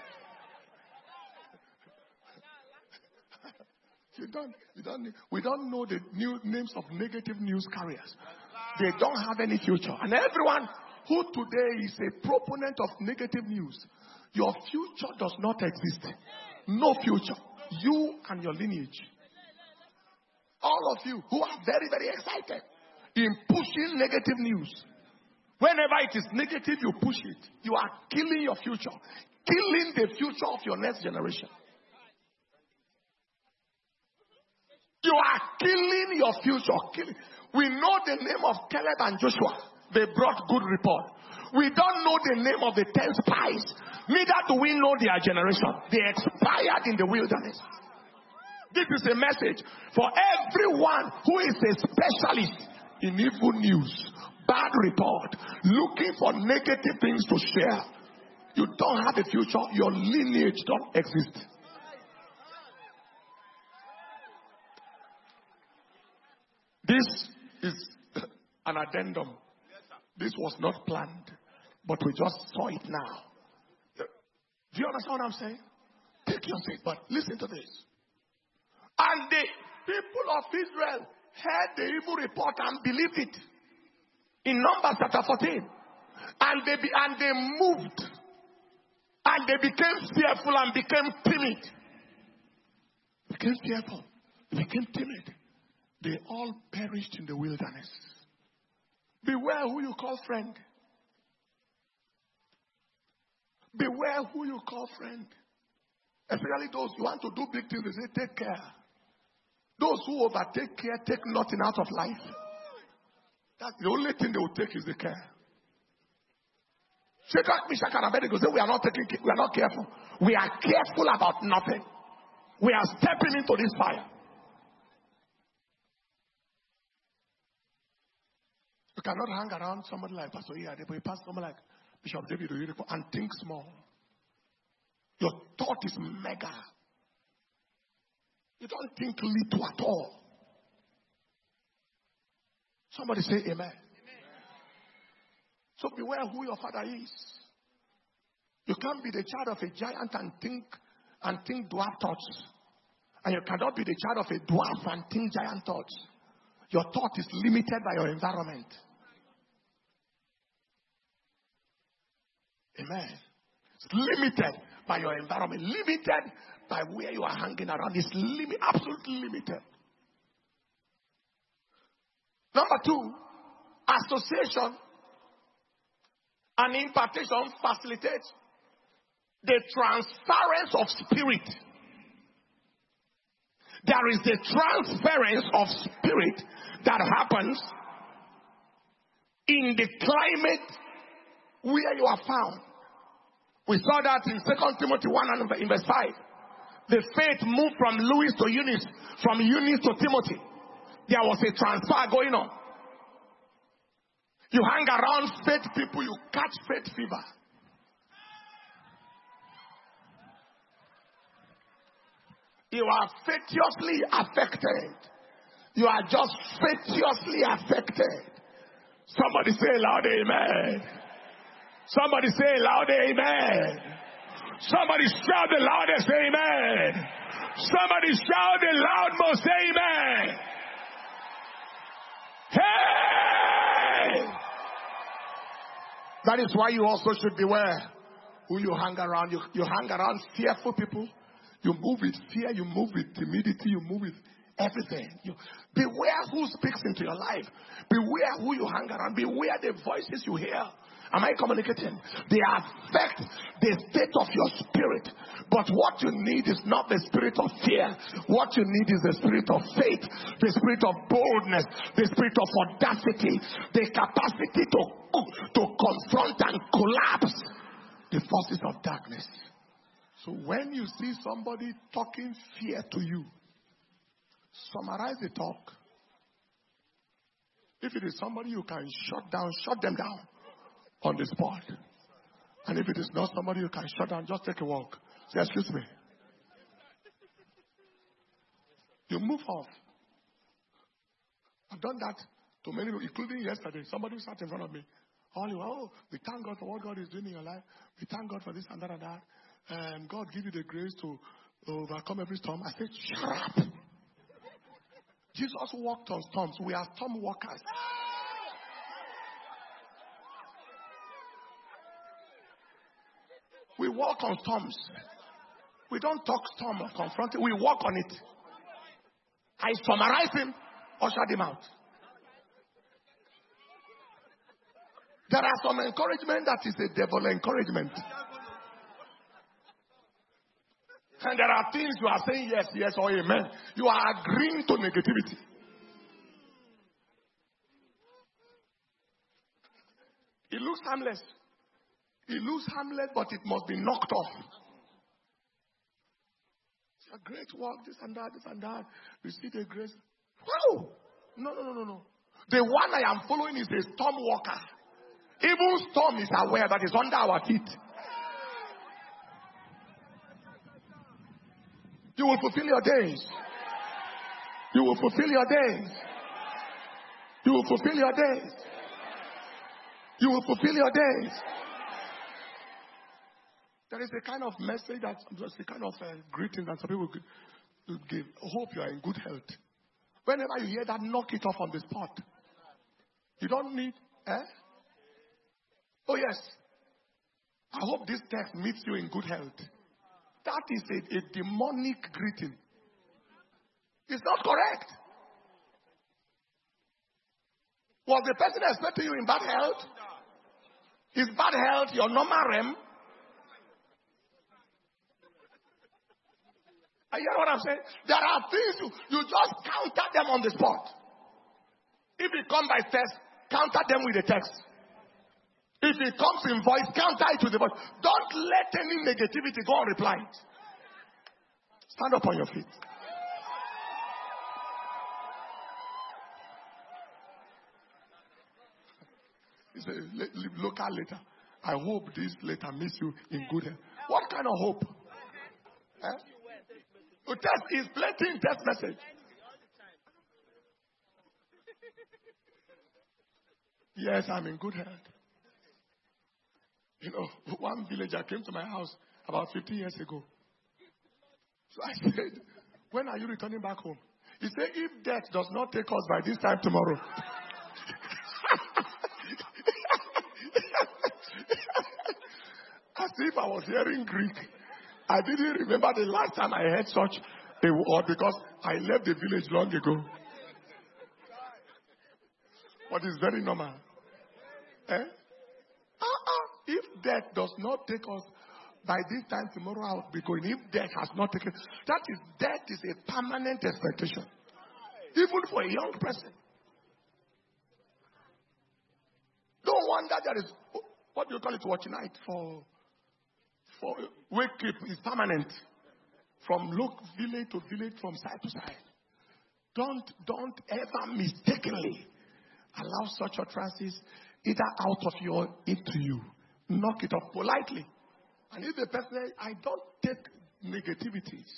You don't, you don't, we don't know the new names of negative news carriers. They don't have any future. And everyone who today is a proponent of negative news, your future does not exist. No future. You and your lineage. All of you who are very, very excited in pushing negative news. Whenever it is negative, you push it. You are killing your future. Killing the future of your next generation. You are killing your future. Killing. We know the name of Caleb and Joshua. They brought good report. We don't know the name of the ten spies. Neither do we know their generation. They expired in the wilderness. This is a message for everyone who is a specialist in evil news, bad report, looking for negative things to share. You don't have a future. Your lineage don't exist. This is an addendum. This was not planned, but we just saw it now. Do you understand what I'm saying? Take your seat, but listen to this. And the people of Israel heard the evil report and believed it. In Numbers chapter fourteen. And they, be, and they moved. And they became fearful and became timid. Became fearful. Became timid. They all perished in the wilderness. Beware who you call friend. Beware who you call friend. Especially those who want to do big things, they say, take care. Those who overtake care take nothing out of life. That's the only thing they will take is the care. Shadrach, Meshach, and Abednego say, we are not taking, we are not careful. We are careful about nothing. We are stepping into this fire. You cannot hang around somebody like Pastor Iyade, Pastor someone like Bishop David Oyedepo and think small. Your thought is mega. You don't think little at all. Somebody say amen. Amen. So beware who your father is. You can't be the child of a giant and think and think dwarf thoughts. And you cannot be the child of a dwarf and think giant thoughts. Your thought is limited by your environment. Amen. It's limited by your environment. Limited by where you are hanging around. It's lim- absolutely limited. Number two, association and impartation facilitates the transference of spirit. There is a transference of spirit that happens in the climate where you are found. We saw that in Second Timothy one and in verse five. The faith moved from Louis to Eunice, from Eunice to Timothy. There was a transfer going on. You hang around faith people, you catch faith fever. You are faithlessly affected. You are just faithlessly affected. Somebody say loud amen. Somebody say loud amen. Somebody shout the loudest amen. Somebody shout the loudmost amen. Hey! That is why you also should beware who you hang around. You, you hang around fearful people. You move with fear. You move with timidity. You move with everything. You, beware who speaks into your life. Beware who you hang around. Beware the voices you hear. Am I communicating? They affect the state of your spirit. But what you need is not the spirit of fear. What you need is the spirit of faith, the spirit of boldness, the spirit of audacity, the capacity to, to confront and collapse the forces of darkness. So when you see somebody talking fear to you, summarize the talk If it is somebody you can shut down, shut them down on the spot. And if it is not somebody you can shut down, just take a walk. Say, excuse me. You move off. I've done that to many people, including yesterday. Somebody sat in front of me. All you, oh, we thank God for what God is doing in your life. We thank God for this and that and that. And God give you the grace to overcome every storm. I said, shut up. Jesus walked on storms. We are storm walkers. We walk on storms. We don't talk storm or confront it. We walk on it. I summarize him, ushered him out. There are some encouragement that is a devil encouragement. And there are things you are saying yes, yes, or amen. You are agreeing to negativity. It looks harmless. It looks harmless, but it must be knocked off. It's a great work, this and that, this and that. You see the grace. Wow! No, no, no, no, no. The one I am following is a storm walker. Even storm is aware that it's under our feet. You will fulfill your days. You will fulfill your days. You will fulfill your days. You will fulfill your days. There is a kind of message that, just a kind of uh, greeting that some people give. give. Hope you are in good health. Whenever you hear that, knock it off on the spot. You don't need, eh? Oh yes. I hope this text meets you in good health. That is a, a demonic greeting. It's not correct. Was the person expecting you in bad health? Is bad health your normal realm? You hear what I'm saying? There are things you, you just counter them on the spot. If it comes by text, counter them with the text. If it comes in voice, counter it with the voice. Don't let any negativity go unreplied. Stand up on your feet. It's a local letter. I hope this letter meets you in good health. What kind of hope? Eh? Oh, text is plenty in text message. Yes, I'm in good health. You know, one villager came to my house about fifty years ago. So I said, when are you returning back home? He said, if death does not take us by this time tomorrow. As if I was hearing Greek. I didn't remember the last time I heard such a word because I left the village long ago. But it's very normal. Eh? Uh-uh. If death does not take us by this time tomorrow, I will be going. If death has not taken, that is, death is a permanent expectation. Even for a young person. No wonder there is, what do you call it, watch night for, for wake keep is permanent. From local village to village, from side to side. Don't, don't ever mistakenly allow such utterances either out of you or into you. Knock it off politely. And if the person says, I don't take negativities.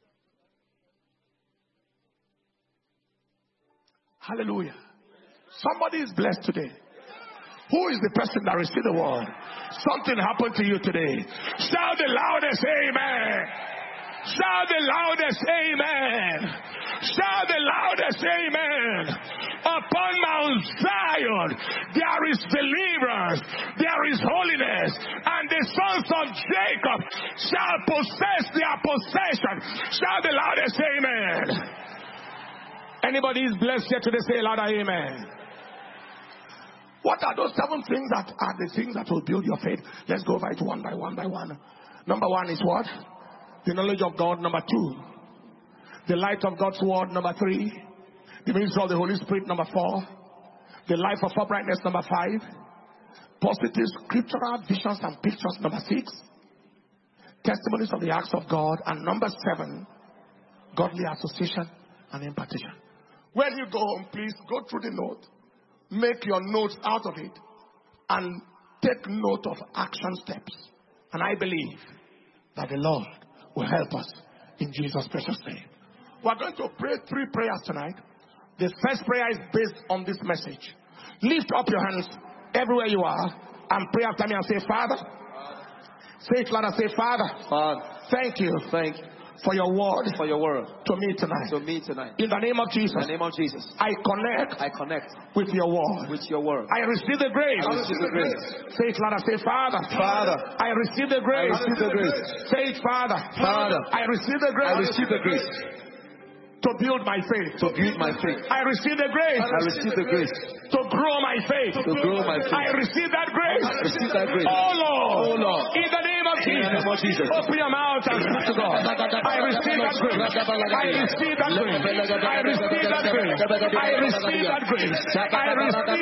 Hallelujah. Somebody is blessed today. Who is the person that received the word? Something happened to you today. Shout the loudest amen. Shout the loudest amen. Shout the loudest amen. Upon Mount Zion there is deliverance, there is holiness, and the sons of Jacob shall possess their possession. Shout the loudest amen. Anybody is blessed here today, say louder amen. What are those seven things that are the things that will build your faith? Let's go by it one by one by one. Number one is what? The knowledge of God. Number two, the light of God's word. Number three, the ministry of the Holy Spirit. Number four, the life of uprightness. Number five, positive scriptural visions and pictures. Number six, testimonies of the acts of God. And number seven, godly association and impartation. When you go home, please go through the note. make your notes out of it and take note of action steps. And I believe that the Lord will help us in Jesus' precious name. We're going to pray three prayers tonight. The first prayer is based on this message. Lift up your hands everywhere you are and pray after me and say, Father. Say it louder. Say, Father. Father. Thank you. Thank you. For your word. For your word. To me tonight. To me tonight. In the name of Jesus. In the name of Jesus. I connect. I connect. With your word. With your word. I receive the grace. I receive the grace. Say it louder. Say, Father. Father. I receive the grace. I receive the grace. Say it, Father. Father. I receive the grace. I receive the grace. To build my faith. To build my faith. I receive the grace. I receive the grace. To grow my faith. To grow my faith. I receive that grace. I receive that grace. Oh Lord. Oh Lord. In the name of Jesus. In the name of Jesus. Open your mouth and speak to God. I receive that grace. I receive that grace. I receive that grace. I receive that grace. I receive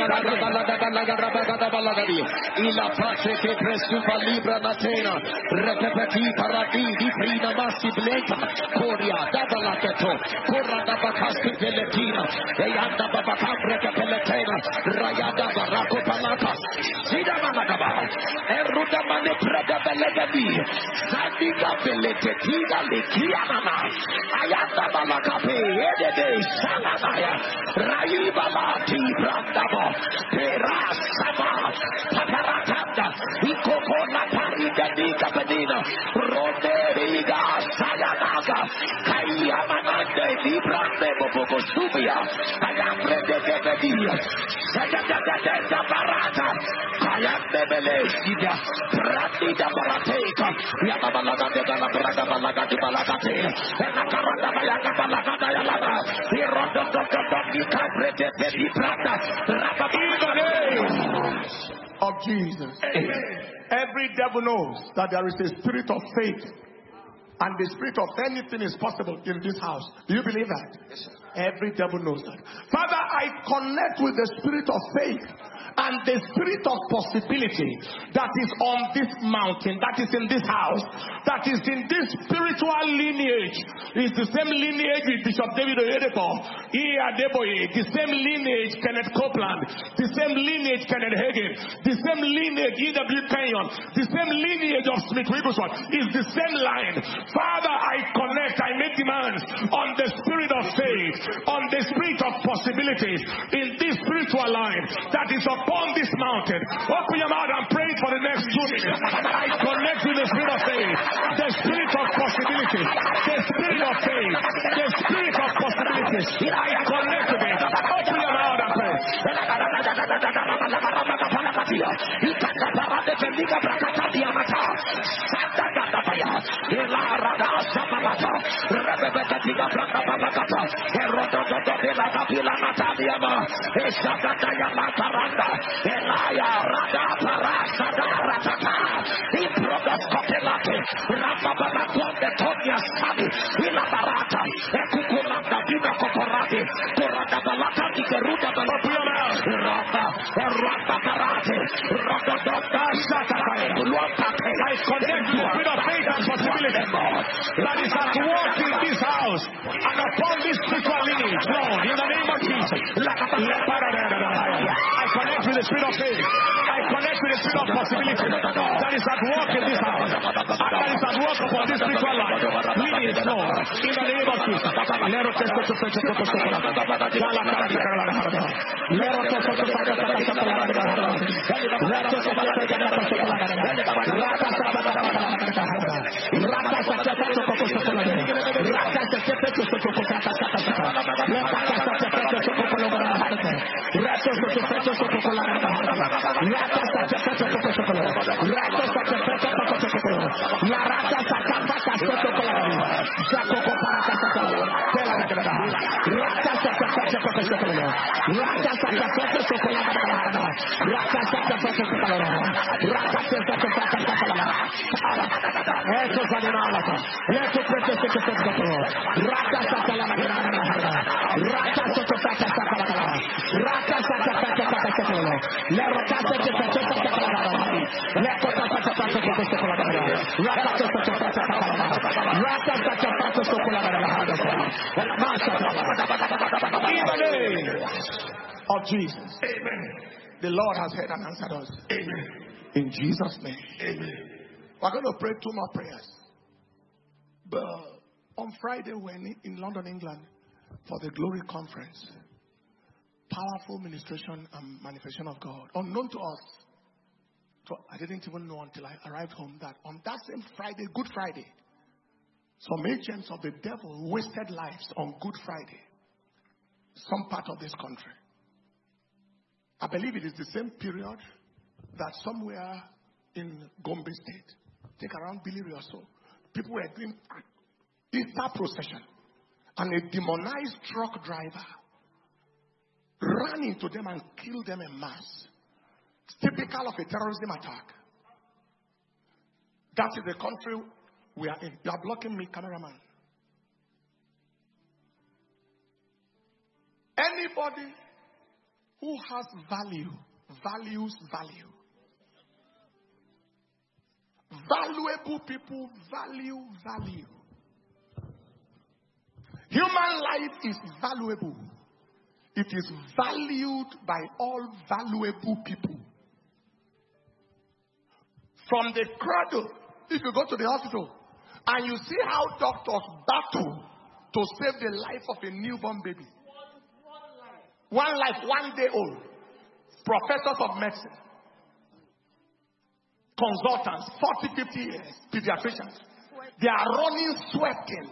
that grace. Ila pace che presupa libra matena repeti parati di prima massi blenca coria dabalaketo corra da bacasti peletina e anda babacambre che peletena rayada barako palaka sida managaba e ruda mane prega belegadi sadiga beletetina likiana ayanda balakape ede salamaya rayiba lati brandabo perasaba paparakanda ikokona parida diga bedina roderiga sayanaga kayamande librande bopoko subia ayambre de bedia sayada barata ayambe belesida radida barateka yabalaga de la braga balaga de balagate na karada balaga balaga da yalada irodo do do di kabrete de libranda rababa of Jesus. Amen. Every devil knows that there is a spirit of faith and the spirit of anything is possible in this house. Do you believe that? Yes, sir. Every devil knows that. Father, I connect with the spirit of faith and the spirit of possibility that is on this mountain, that is in this house, that is in this spiritual lineage. It's the same lineage with Bishop David Oyedepo, the same lineage Kenneth Copeland, the same lineage Kenneth Hagin, the same lineage E W Kenyon, the same lineage of Smith Wigglesworth. Is the same line. Father, I connect, I make demands on the spirit of faith, on the spirit of possibilities in this spiritual line that is upon this mountain. Open your mouth and pray for the next two minutes. I connect with the spirit of faith, the spirit of possibilities, the spirit of faith, the spirit of possibilities. I connect with it. Open your mouth and pray. I connect you with a faith and possibility that is at work in this house and upon this spiritual lineage. Lord, in the name of Jesus, I connect with the spirit of faith. I connect with the spirit of possibility that is at work in this house and that is at work upon this spiritual life. Lineage, Lord, in the name of Jesus. of Jesus. Amen. The Lord has heard and answered us. Amen. In Jesus' name. Amen. We're going to pray two more prayers. But on Friday, we're in, in London, England, for the Glory Conference. Powerful ministration and manifestation of God. Unknown to us. So I didn't even know until I arrived home that on that same Friday, Good Friday, some agents of the devil wasted lives on Good Friday. Some part of this country. I believe it is the same period that somewhere in Gombe State, take around Biliri or so, people were doing Easter procession, and a demonized truck driver ran into them and killed them en masse. It's typical of a terrorism attack. That is the country we are in. You are blocking me, cameraman. Anybody who has value, values value. Valuable people value value. Human life is valuable. It is valued by all valuable people. From the cradle, if you go to the hospital and you see how doctors battle to save the life of a newborn baby. One life, one day old. Professors of medicine. Consultants, forty, fifty years, pediatricians. They are running, sweating.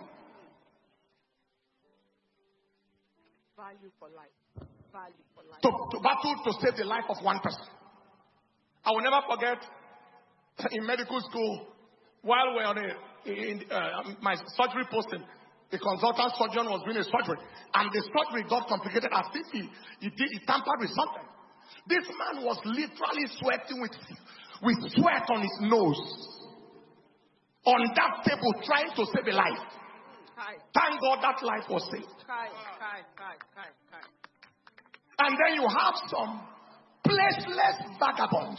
Value for life. Value for life. To, to battle to save the life of one person. I will never forget in medical school, while we were on a, in uh, my surgery posting, the consultant surgeon was doing a surgery, and the surgery got complicated as if he, he, did, he tampered with something. This man was literally sweating with, with sweat on his nose on that table trying to save a life. Hi. Thank God that life was saved. Hi, hi, hi, hi, hi. And then you have some placeless vagabonds,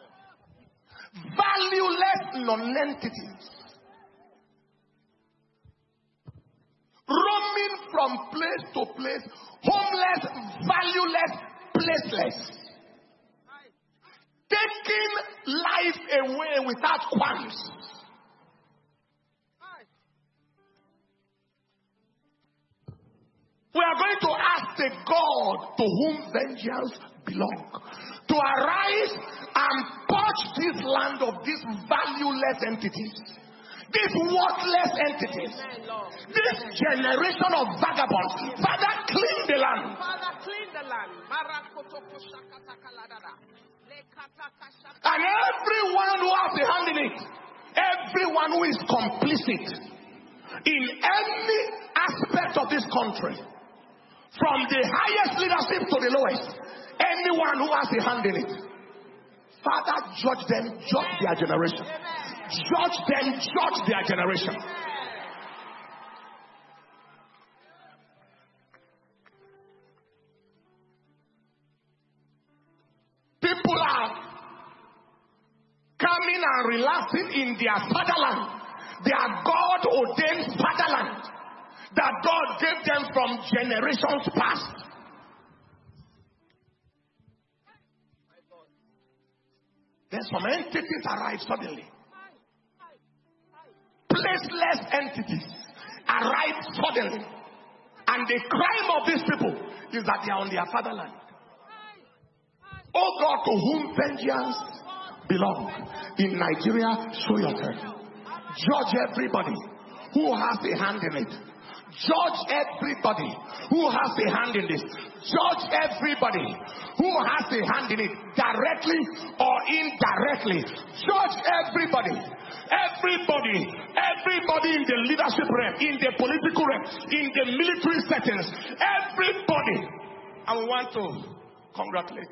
valueless non-entities, roaming from place to place, homeless, valueless, placeless, taking life away without qualms. We are going to ask the God to whom vengeance belongs to arise and purge this land of these valueless entities, these worthless entities, this generation of vagabonds. Father, clean the land. Father, clean the land. And everyone who has a hand in it, everyone who is complicit in any aspect of this country, from the highest leadership to the lowest, anyone who has a hand in it, Father, judge them, judge their generation. Judge them, judge their generation. People are coming and relaxing in their fatherland, their God-ordained fatherland that God gave them from generations past. Then some entities arrive suddenly. Placeless entities arrive suddenly. And the crime of these people is that they are on their fatherland. Oh God, to whom vengeance belongs. In Nigeria, show yourself. Judge everybody who has a hand in it. Judge everybody who has a hand in this. Judge everybody who has a hand in it, directly or indirectly. Judge everybody. Everybody. Everybody in the leadership realm, in the political realm, in the military settings. Everybody. And we want to congratulate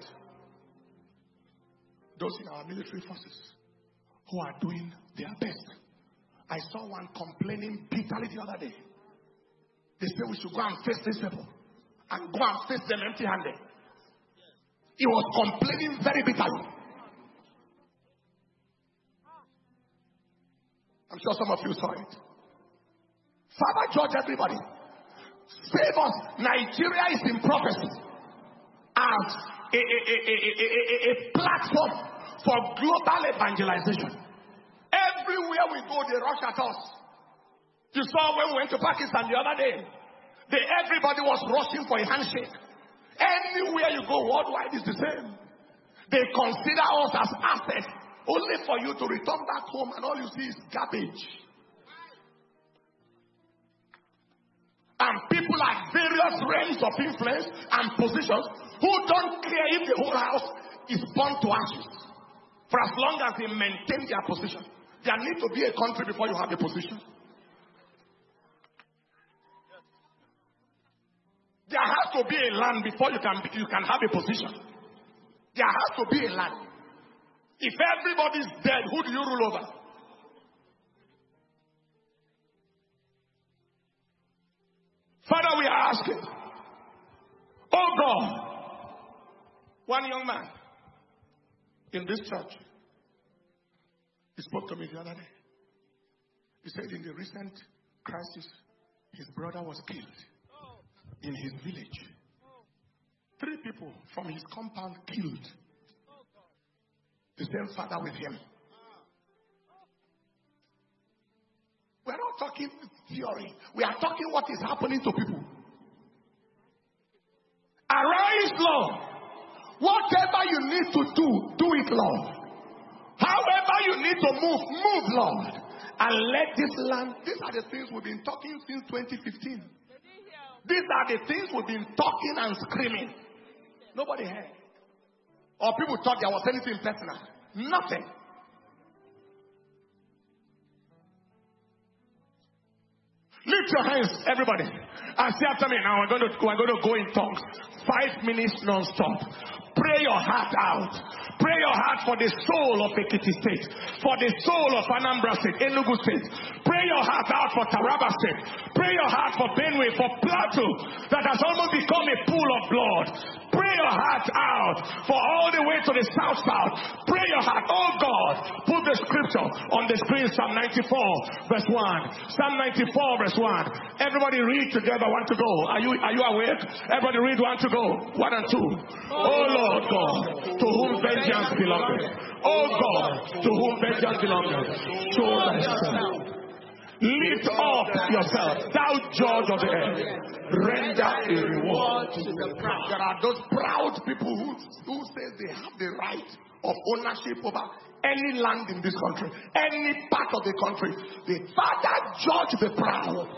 those in our military forces who are doing their best. I saw one complaining bitterly the other day. They say we should go and face these people and go and face them empty-handed. He was complaining very bitterly. I'm sure some of you saw it. Father, judge everybody. Save us. Nigeria is in prophecy. as a, a, a, a, a, a, a platform for global evangelization. Everywhere we go, they rush at us. You saw when we went to Pakistan the other day, they, everybody was rushing for a handshake. Anywhere you go worldwide is the same. They consider us as assets, only for you to return back home and all you see is garbage. And people at various ranges of influence and positions who don't care if the whole house is burnt to ashes. For as long as they maintain their position. There needs to be a country before you have a position. There has to be a land before you can, you can have a position. There has to be a land. If everybody's dead, who do you rule over? Father, we are asking, oh God, one young man in this church, he spoke to me the other day. He said in the recent crisis, his brother was killed in his village. Three people from his compound killed. The same father with him. We are not talking theory. We are talking what is happening to people. Arise, Lord. Whatever you need to do, do it, Lord. However you need to move, move, Lord. And let this land, these are the things we've been talking since twenty fifteen. These are the things we've been talking and screaming. Nobody heard. Or people thought there was anything personal. Nothing. Lift your hands, everybody. And say after me now, we're going to, we're going to go in tongues. Five minutes non-stop. Pray your heart out. Pray your heart for the soul of Ekiti State. For the soul of Anambra State, Enugu State. Pray your heart out for Taraba State. Pray your heart for Benue, for Plateau, that has almost become a pool of blood. Pray your heart out for all the way to the south south. Pray your heart. Oh God, put the scripture on the screen. Psalm ninety-four verse one. Psalm ninety-four verse one. Everybody read together. One to go. Are you are you awake? Everybody read one to go. One and two. Oh Lord God, to whom vengeance belongeth. Oh God, to whom vengeance belongeth. Show thyself. Lift up yourself, thou judge of the earth. Render a reward to the proud. There are those proud people who, who say they have the right of ownership over any land in this country, any part of the country. The Father judge the proud.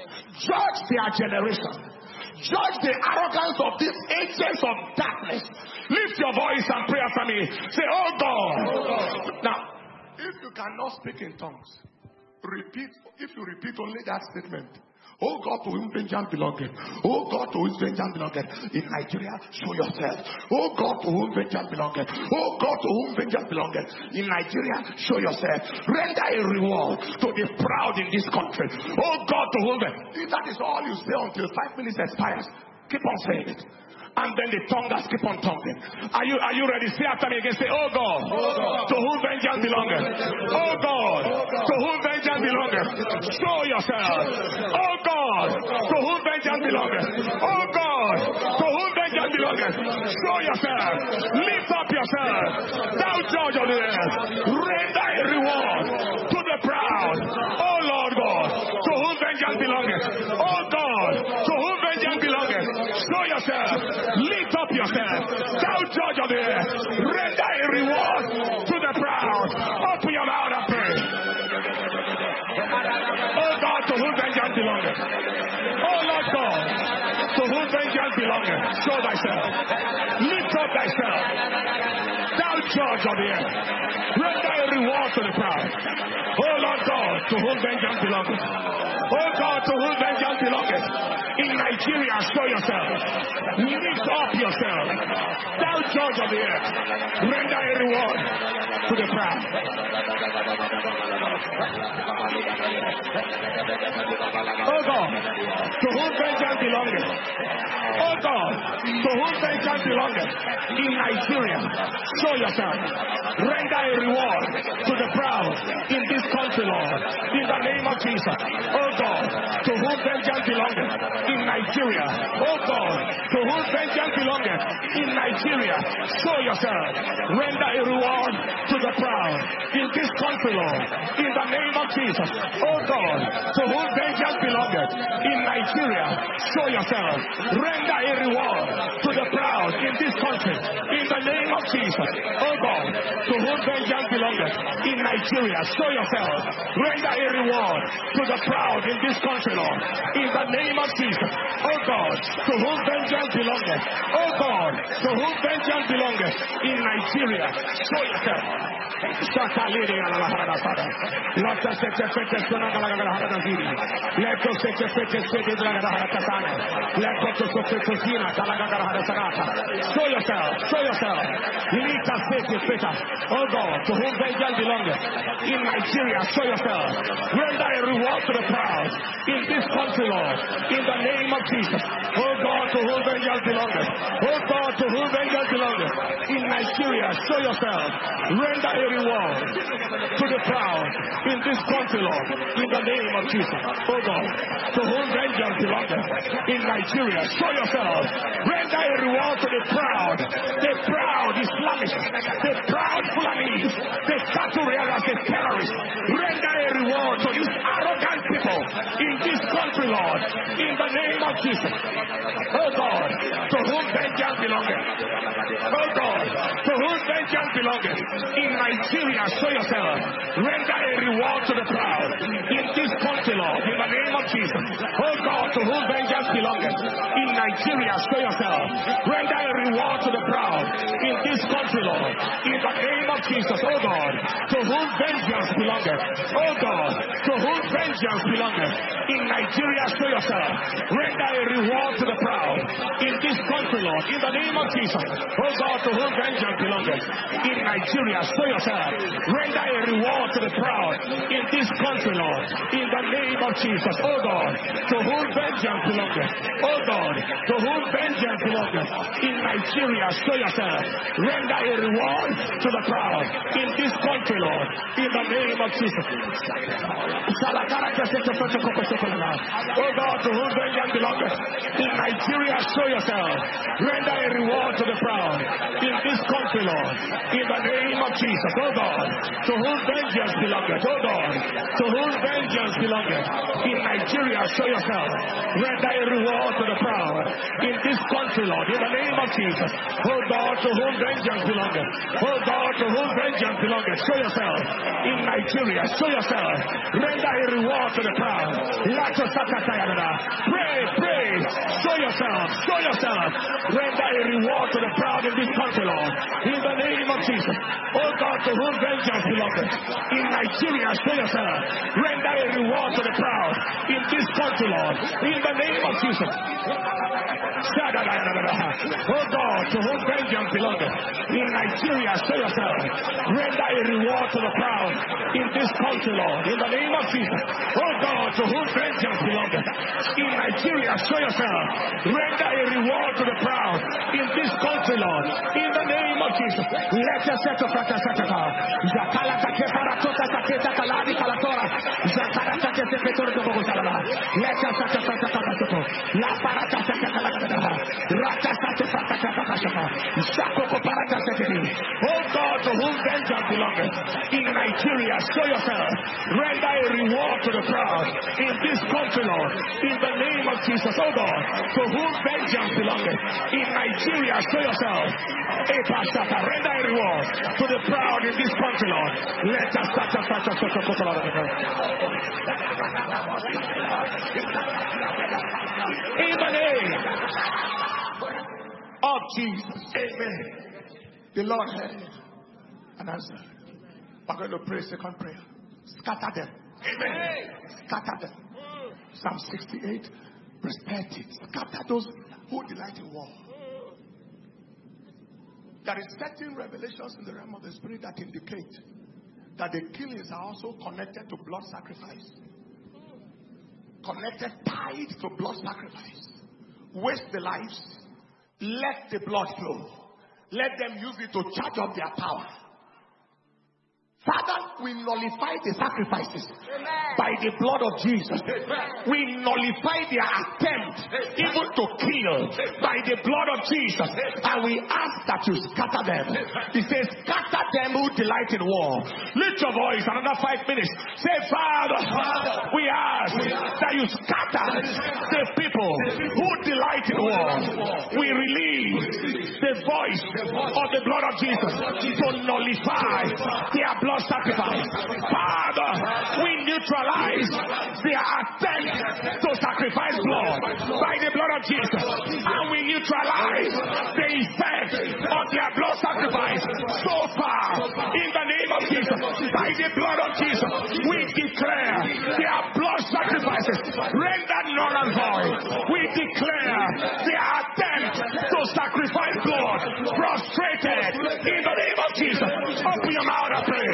Judge their generation. Judge the arrogance of these agents of darkness. Lift your voice and pray after me. Say, oh God. Oh God. Now, if you cannot speak in tongues, repeat, if you repeat only that statement, oh God, to whom vengeance belongeth. Oh God, to whom vengeance belongeth. In Nigeria, show yourself. Oh God, to whom vengeance belongeth. Oh God, to whom vengeance belongeth. In Nigeria, show yourself. Render a reward to the proud in this country. Oh God, to whom. If that is all you say until five minutes expires, keep on saying it. And then the tonguers keep on tonguing. Are you are you ready? Say after me again. Say, oh God, oh God, to whom vengeance belongeth. Oh God, to whom vengeance belongeth. Show yourself. Oh God, to whom vengeance belongeth. Oh God, to whom vengeance belongeth. Show yourself. Lift up yourself. Thou judge of the earth. Render a reward to the proud. Oh Lord God, to whom vengeance belongeth. Oh God, to whom vengeance belongeth. Show yourself. Lift up yourself, thou judge of the earth. Render a reward to the proud. Open your mouth and pray. Oh God, to whom vengeance belongeth. Oh Lord God, to whom vengeance belongeth. Show thyself. Lift up thyself, thou judge of the earth. Render a reward to the proud. Oh Lord God, to whom vengeance belongeth. Oh God, to whom vengeance belongeth. In Nigeria, show yourself. Lift up yourself. Thou judge of the earth. Render a reward to the proud. Oh God, to whom vengeance belongeth. Oh God, to whom vengeance belongeth. In Nigeria, show yourself. Render a reward to the proud in this country, Lord. In the name of Jesus. Oh God, to whom vengeance belongeth. In Nigeria, oh God, to whom vengeance belongeth. belongeth. In Nigeria, show yourself. Render a reward to the proud. In this country, Lord, in the name of Jesus. Oh God, to whom vengeance belongeth. In Nigeria, show yourself. Render a reward to the proud in this country. In the name of Jesus. Oh God, to whom vengeance belongeth. In Nigeria, show yourself. Render a reward to the proud in this country, Lord. In the name of Jesus. Oh God, to whom vengeance belongeth. Oh God, to whom vengeance belongeth. In Nigeria, show yourself. Show yourself, show yourself. Oh God, to whom vengeance belongeth. In Nigeria, show yourself. Render a reward to the proud. In this country, Lord, in the name of Jesus. Oh God, to whom vengeance belongeth. Oh God, to whom vengeance belongeth. In Nigeria, show yourself. Render a reward to the proud. In this country, Lord, in the name of Jesus. Oh God, to whom vengeance belongeth. In Nigeria, show yourself. Render a reward to the proud. The proud Islamists, the proud Fulanis, the cattle rearers, the terrorists. Render a reward to these arrogant people in this country, Lord, in the name of Jesus. Oh God, to whom vengeance belongeth. Oh God, to whom vengeance belongeth. In Nigeria, show yourself. Render a reward to the proud in this country, Lord, in the name of Jesus. Oh God, to whom vengeance belongeth. In Nigeria, show yourself. Render a reward to the proud in this country, Lord, in the name of Jesus. Oh God, to whom vengeance belongeth. Oh God, to whom vengeance belongeth. In Nigeria, show yourself. Render a reward to the proud in this country, Lord, in the name of Jesus. Oh God, to whom vengeance belongeth. In Nigeria, show yourself. Render a reward to the proud in this country, Lord, in the name of Jesus. Oh God, to whom vengeance belongeth. Oh God, to whom vengeance belongeth. In Nigeria, show yourself. Render a reward to the proud in this country, Lord, in the name of Jesus. Oh God, to whom vengeance belongeth. In Nigeria, show yourself. Render a reward to the proud in this country, Lord, in the name of Jesus. Oh God, to whom vengeance belongeth. Oh God, to whom vengeance belongeth. In Nigeria, show yourself. Render a reward to the proud in this country, Lord, in the name of Jesus. Oh God, to whom vengeance belongeth. Oh God, to whom vengeance belongeth. Show yourself. In Nigeria, show yourself. Render a reward to the proud. Pray, pray. Show yourself. Show yourself. Render a reward to the proud in this country, Lord, in the name of Jesus. Oh God, to whom vengeance belongeth. In Nigeria, show yourself. Render a reward to the proud in this country, Lord, in the name of Jesus. Oh God, to whom vengeance belongeth. In Nigeria, show yourself. Render a reward to the proud in this country, Lord, in the name of Jesus. Oh God, to whom vengeance belongeth. In Nigeria, show yourself. Render a reward to the proud in this country, Lord, in the name of Jesus. Let us set up at Oh God, to whom vengeance belongeth. In Nigeria, show yourself. Render a reward to the proud in this country, Lord, in the name of Jesus. Oh God, to whom vengeance belongeth. In Nigeria, show yourself. Render a reward to the proud in this country, Lord. Let us touch us, touch us, touch us, touch us. In the name of Jesus. Amen. The Lord heard and answered. We're going to pray second prayer. Scatter them. Amen. Scatter them. Psalm sixty-eight, verse thirty. Scatter those who delight in war. There is certain revelations in the realm of the spirit that indicate that the killings are also connected to blood sacrifice. Connected, tied to blood sacrifice. Waste the lives. Let the blood flow. Let them use it to charge up their power. Father, we nullify the sacrifices by the blood of Jesus. We nullify their attempt even to kill by the blood of Jesus. And we ask that you scatter them. He says, scatter them who delight in war. Lift your voice another five minutes. Say, Father, we ask that you scatter the people who delight in war. We release the voice of the blood of Jesus to nullify their blood sacrifice. Father, we neutralize their attempt to sacrifice blood by the blood of Jesus, and we neutralize the effect of their blood sacrifice so far. In the name of Jesus, by the blood of Jesus, we declare their blood sacrifices rendered null and void. We declare their attempt to sacrifice blood frustrated. In the name of Jesus, open your mouth and pray.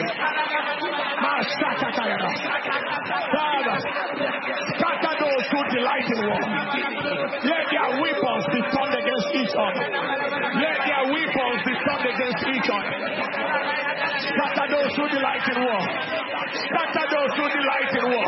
Father, scatter those who delight in war. Let their weapons be turned against each other. Let their weapons be turned against each other. Scatter those who delight in war. Scatter those who delight in war.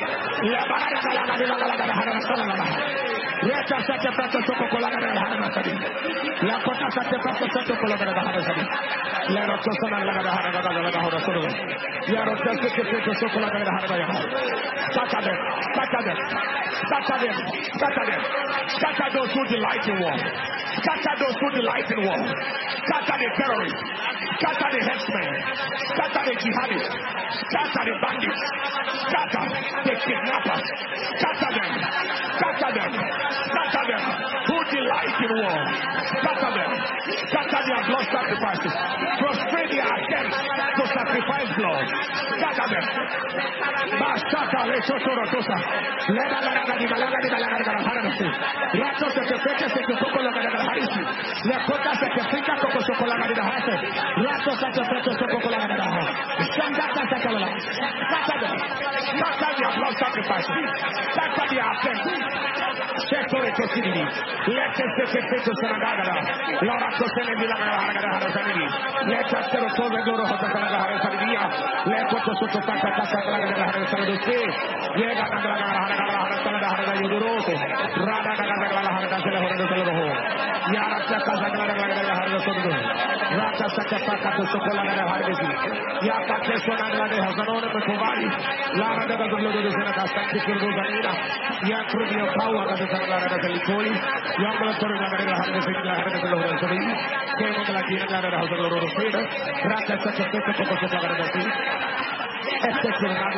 Reta sate prato soko kolagara la hana sadi. La kota sate prato soko kolagara la hana sadi. La roto sana la hana hana la la hana soro. Ya roto sate prato soko kolagara la hana ya. Scatter them, scatter them, scatter them, scatter them. Scatter those who delight in war. Scatter those who delight in war. Scatter the terrorists. Scatter the henchmen. Scatter the jihadists. Scatter the bandits. Scatter the kidnappers. Scatter them. Scatter them. Scatter them who delight in war. Scatter them. Scatter their blood sacrifices. Frustrate their attempts to sacrifice blood. Scatter them. Bastata lesotorotosa. Lega la la di la la di la la di la harasi. Rato se te feke se te poco la la harisi. Le kota se te fika poco soko la la di la harasi. Rato se te feke se poco la la di la harasi. Sandata se te la. Scatter them. Scatter their blood sacrifices. Scatter their attempts. Sectore così. Let us take a picture of Sanagara. Laura Cosene Villa Harasani. Let us take a photo of Loro Harasani. Let us also pass a casa Harasani. Yega Harasana Yuduroso. Rada Harasana Harasani. Yara Casa Harasani. Rata Sakapaka to Sokola Harasani. Yaka Tesona Hasanona Kovali. Lara de the Senata Santi Kurganina. Yakrudia Power of the Sanagara Telicoli. Young Torre Harasani. Came on the Latina House of Loro Fida. Rata Sakapaka. Father,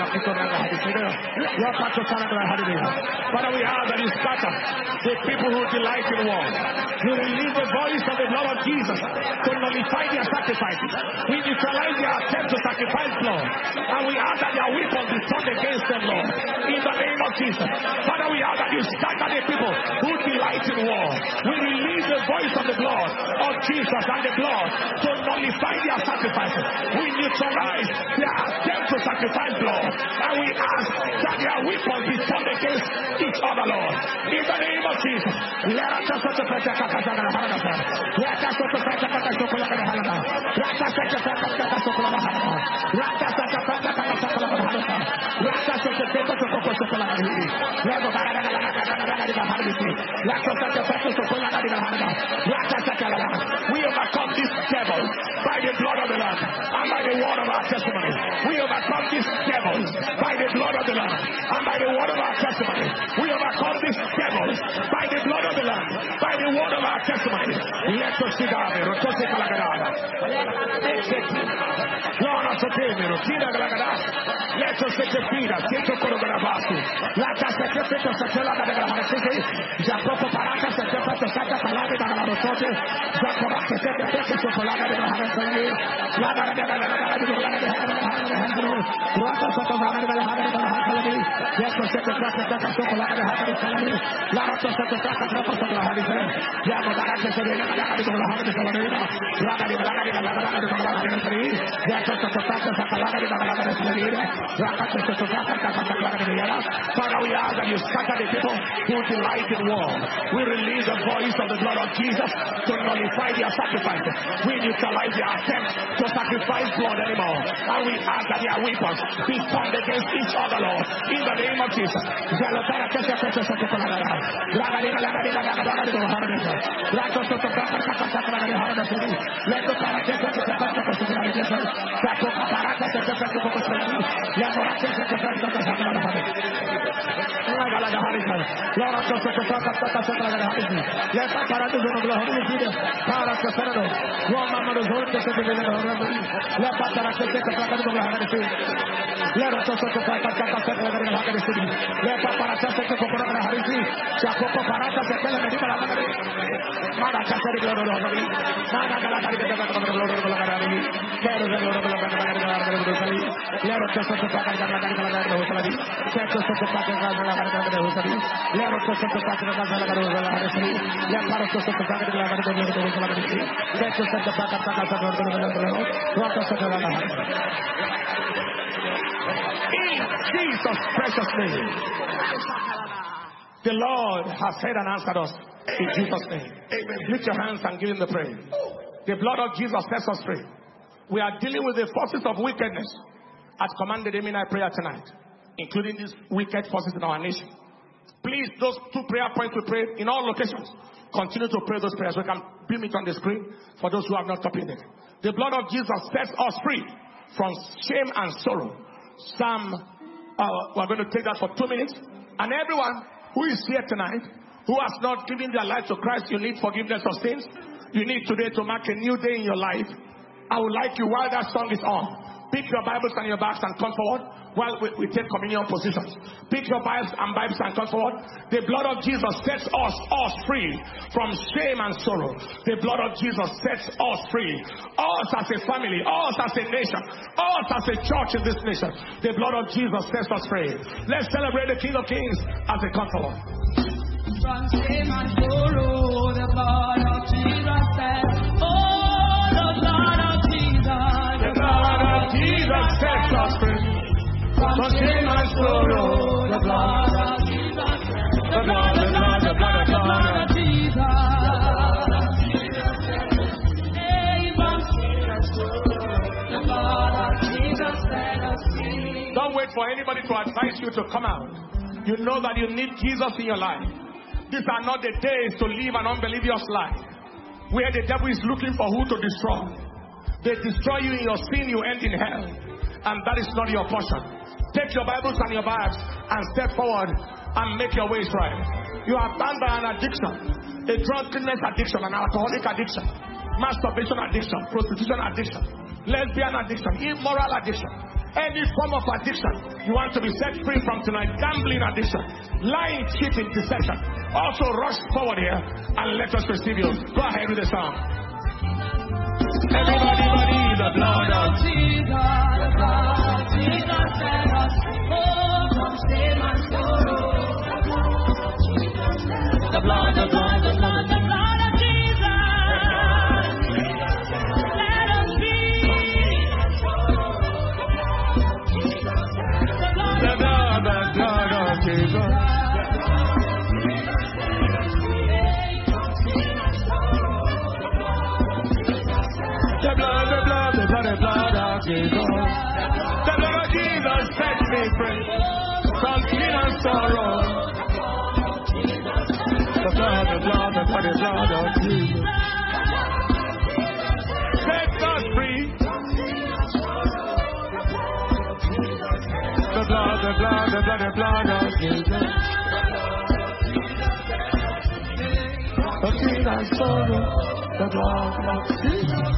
we ask that you scatter the people who delight in war. You release the voice of the blood of Jesus to nullify their sacrifices. We neutralize their attempt to sacrifice blood. And we ask that their weapons be turned against them, Lord. In the name of Jesus. Father, we ask that you scatter the people who delight in war. We release the voice of the blood of Jesus and the blood to nullify their sacrifices. We neutralize their attempt to sacrifice blood, and we ask that their weapons be turned against each other, Lord. In the name of Jesus. Let us also to pray to Kakazana Hanaka. Let us also pray to Kakazokula Hanaka. Let us also pray to Kakazokula Hanaka. Let us also pray to Kakazokula Hanaka. Let us also pray to Kakazokula Hanaka. Let us also pray to Kakazokula Hanaka. We overcome this devil by the blood of the Lamb and by the word of our testimony. We overcome this devil by the blood of the Lamb and by the word of our testimony. We overcome this devil by the blood of the Lamb, by the word of our testimony. Let us see that. Let us see Kalagada. Lord, us obey me. Let us take the feet. Take the Kologarabasi. Let us take the feet of Satellite. Jacob Paraka, Sata Sata Palaka, Rosote, Jacob, the feet of Polaga, Harasani, Lada, Rata Soto, Yes, we set the track of the Sokola and the Habit of Salami. Lara to set the track of the Sokola and the Habit of Salami. Yamada to set the Habit of Salami. Ragadi, Ragadi, Ragadi, Ragadi, yes, to set the track of the Salami, Ragadi, Ragadi, to set the track of the Salami. Father, we ask that you scatter the people who delight in war. We release the voice of the blood of Jesus to nullify their sacrifices. We neutralize their attempt to sacrifice blood anymore. And we ask that their weapons be formed against each other, Lord. In the name of Jesus. In Jesus' precious name, the Lord has heard and answered us. In Jesus' name, amen. Lift your hands and give him the praise. The blood of Jesus sets us free. We are dealing with the forces of wickedness as commanded in our prayer tonight, including these wicked forces in our nation. Please, those two prayer points we prayed in all locations, continue to pray those prayers. We can beam it on the screen for those who have not copied it. The blood of Jesus sets us free from shame and sorrow. Psalm, uh, we're going to take that for two minutes. And everyone who is here tonight, who has not given their life to Christ, you need forgiveness of sins. You need today to mark a new day in your life. I would like you, while that song is on, pick your Bibles and your bags and come forward while we, we take communion positions. Pick your Bibles and Bibles and come forward. The blood of Jesus sets us, us free from shame and sorrow. The blood of Jesus sets us free. Us as a family, us as a nation, us as a church in this nation. The blood of Jesus sets us free. Let's celebrate the King of Kings as they come forward. From shame and sorrow, the blood of Jesus sets. Oh, the blood of Jesus. The blood of Jesus sets us free. From shame and sorrow, the blood of Jesus. The blood, the blood, the blood, the blood of Jesus. Hey, from shame and sorrow, the blood of Jesus set us free. Don't wait for anybody to advise you to come out. You know that you need Jesus in your life. These are not the days to live an unbelievous life where the devil is looking for who to destroy. They destroy you in your sin, you end in hell. And that is not your portion. Take your Bibles and your bags and step forward and make your ways right. You are bound by an addiction, a drunkenness addiction, an alcoholic addiction, masturbation addiction, prostitution addiction, lesbian addiction, immoral addiction, any form of addiction you want to be set free from tonight. Gambling addiction, lying, cheating, deception. Also rush forward here and let us receive you. Go ahead with the song. Everybody, everybody, the blood of Jesus, the blood of Jesus set us oh, from shame and sorrow. The blood, the blood, the blood, the blood of Jesus set us free. The blood, the blood of Jesus. The blood, the blood, the blood, the blood of Jesus. The blood of Jesus set me free from sin and sorrow. The blood, the blood, the blood, the blood of Jesus set us free. The blood, the blood, the blood, the blood of Jesus. From sin and sorrow. The blood of Jesus.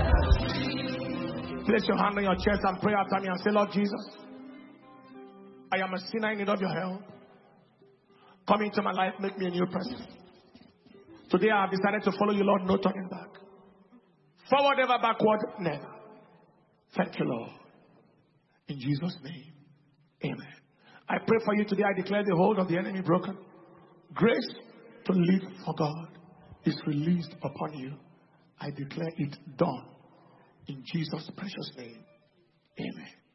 Place your hand on your chest and pray after me and say, Lord Jesus, I am a sinner in need of your help. Come into my life, make me a new person. Today I have decided to follow you, Lord, no turning back. Forward ever, backward never. Thank you, Lord. In Jesus' name, amen. I pray for you today. I declare the hold of the enemy broken. Grace to live for God is released upon you. I declare it done. In Jesus' precious name. Amen.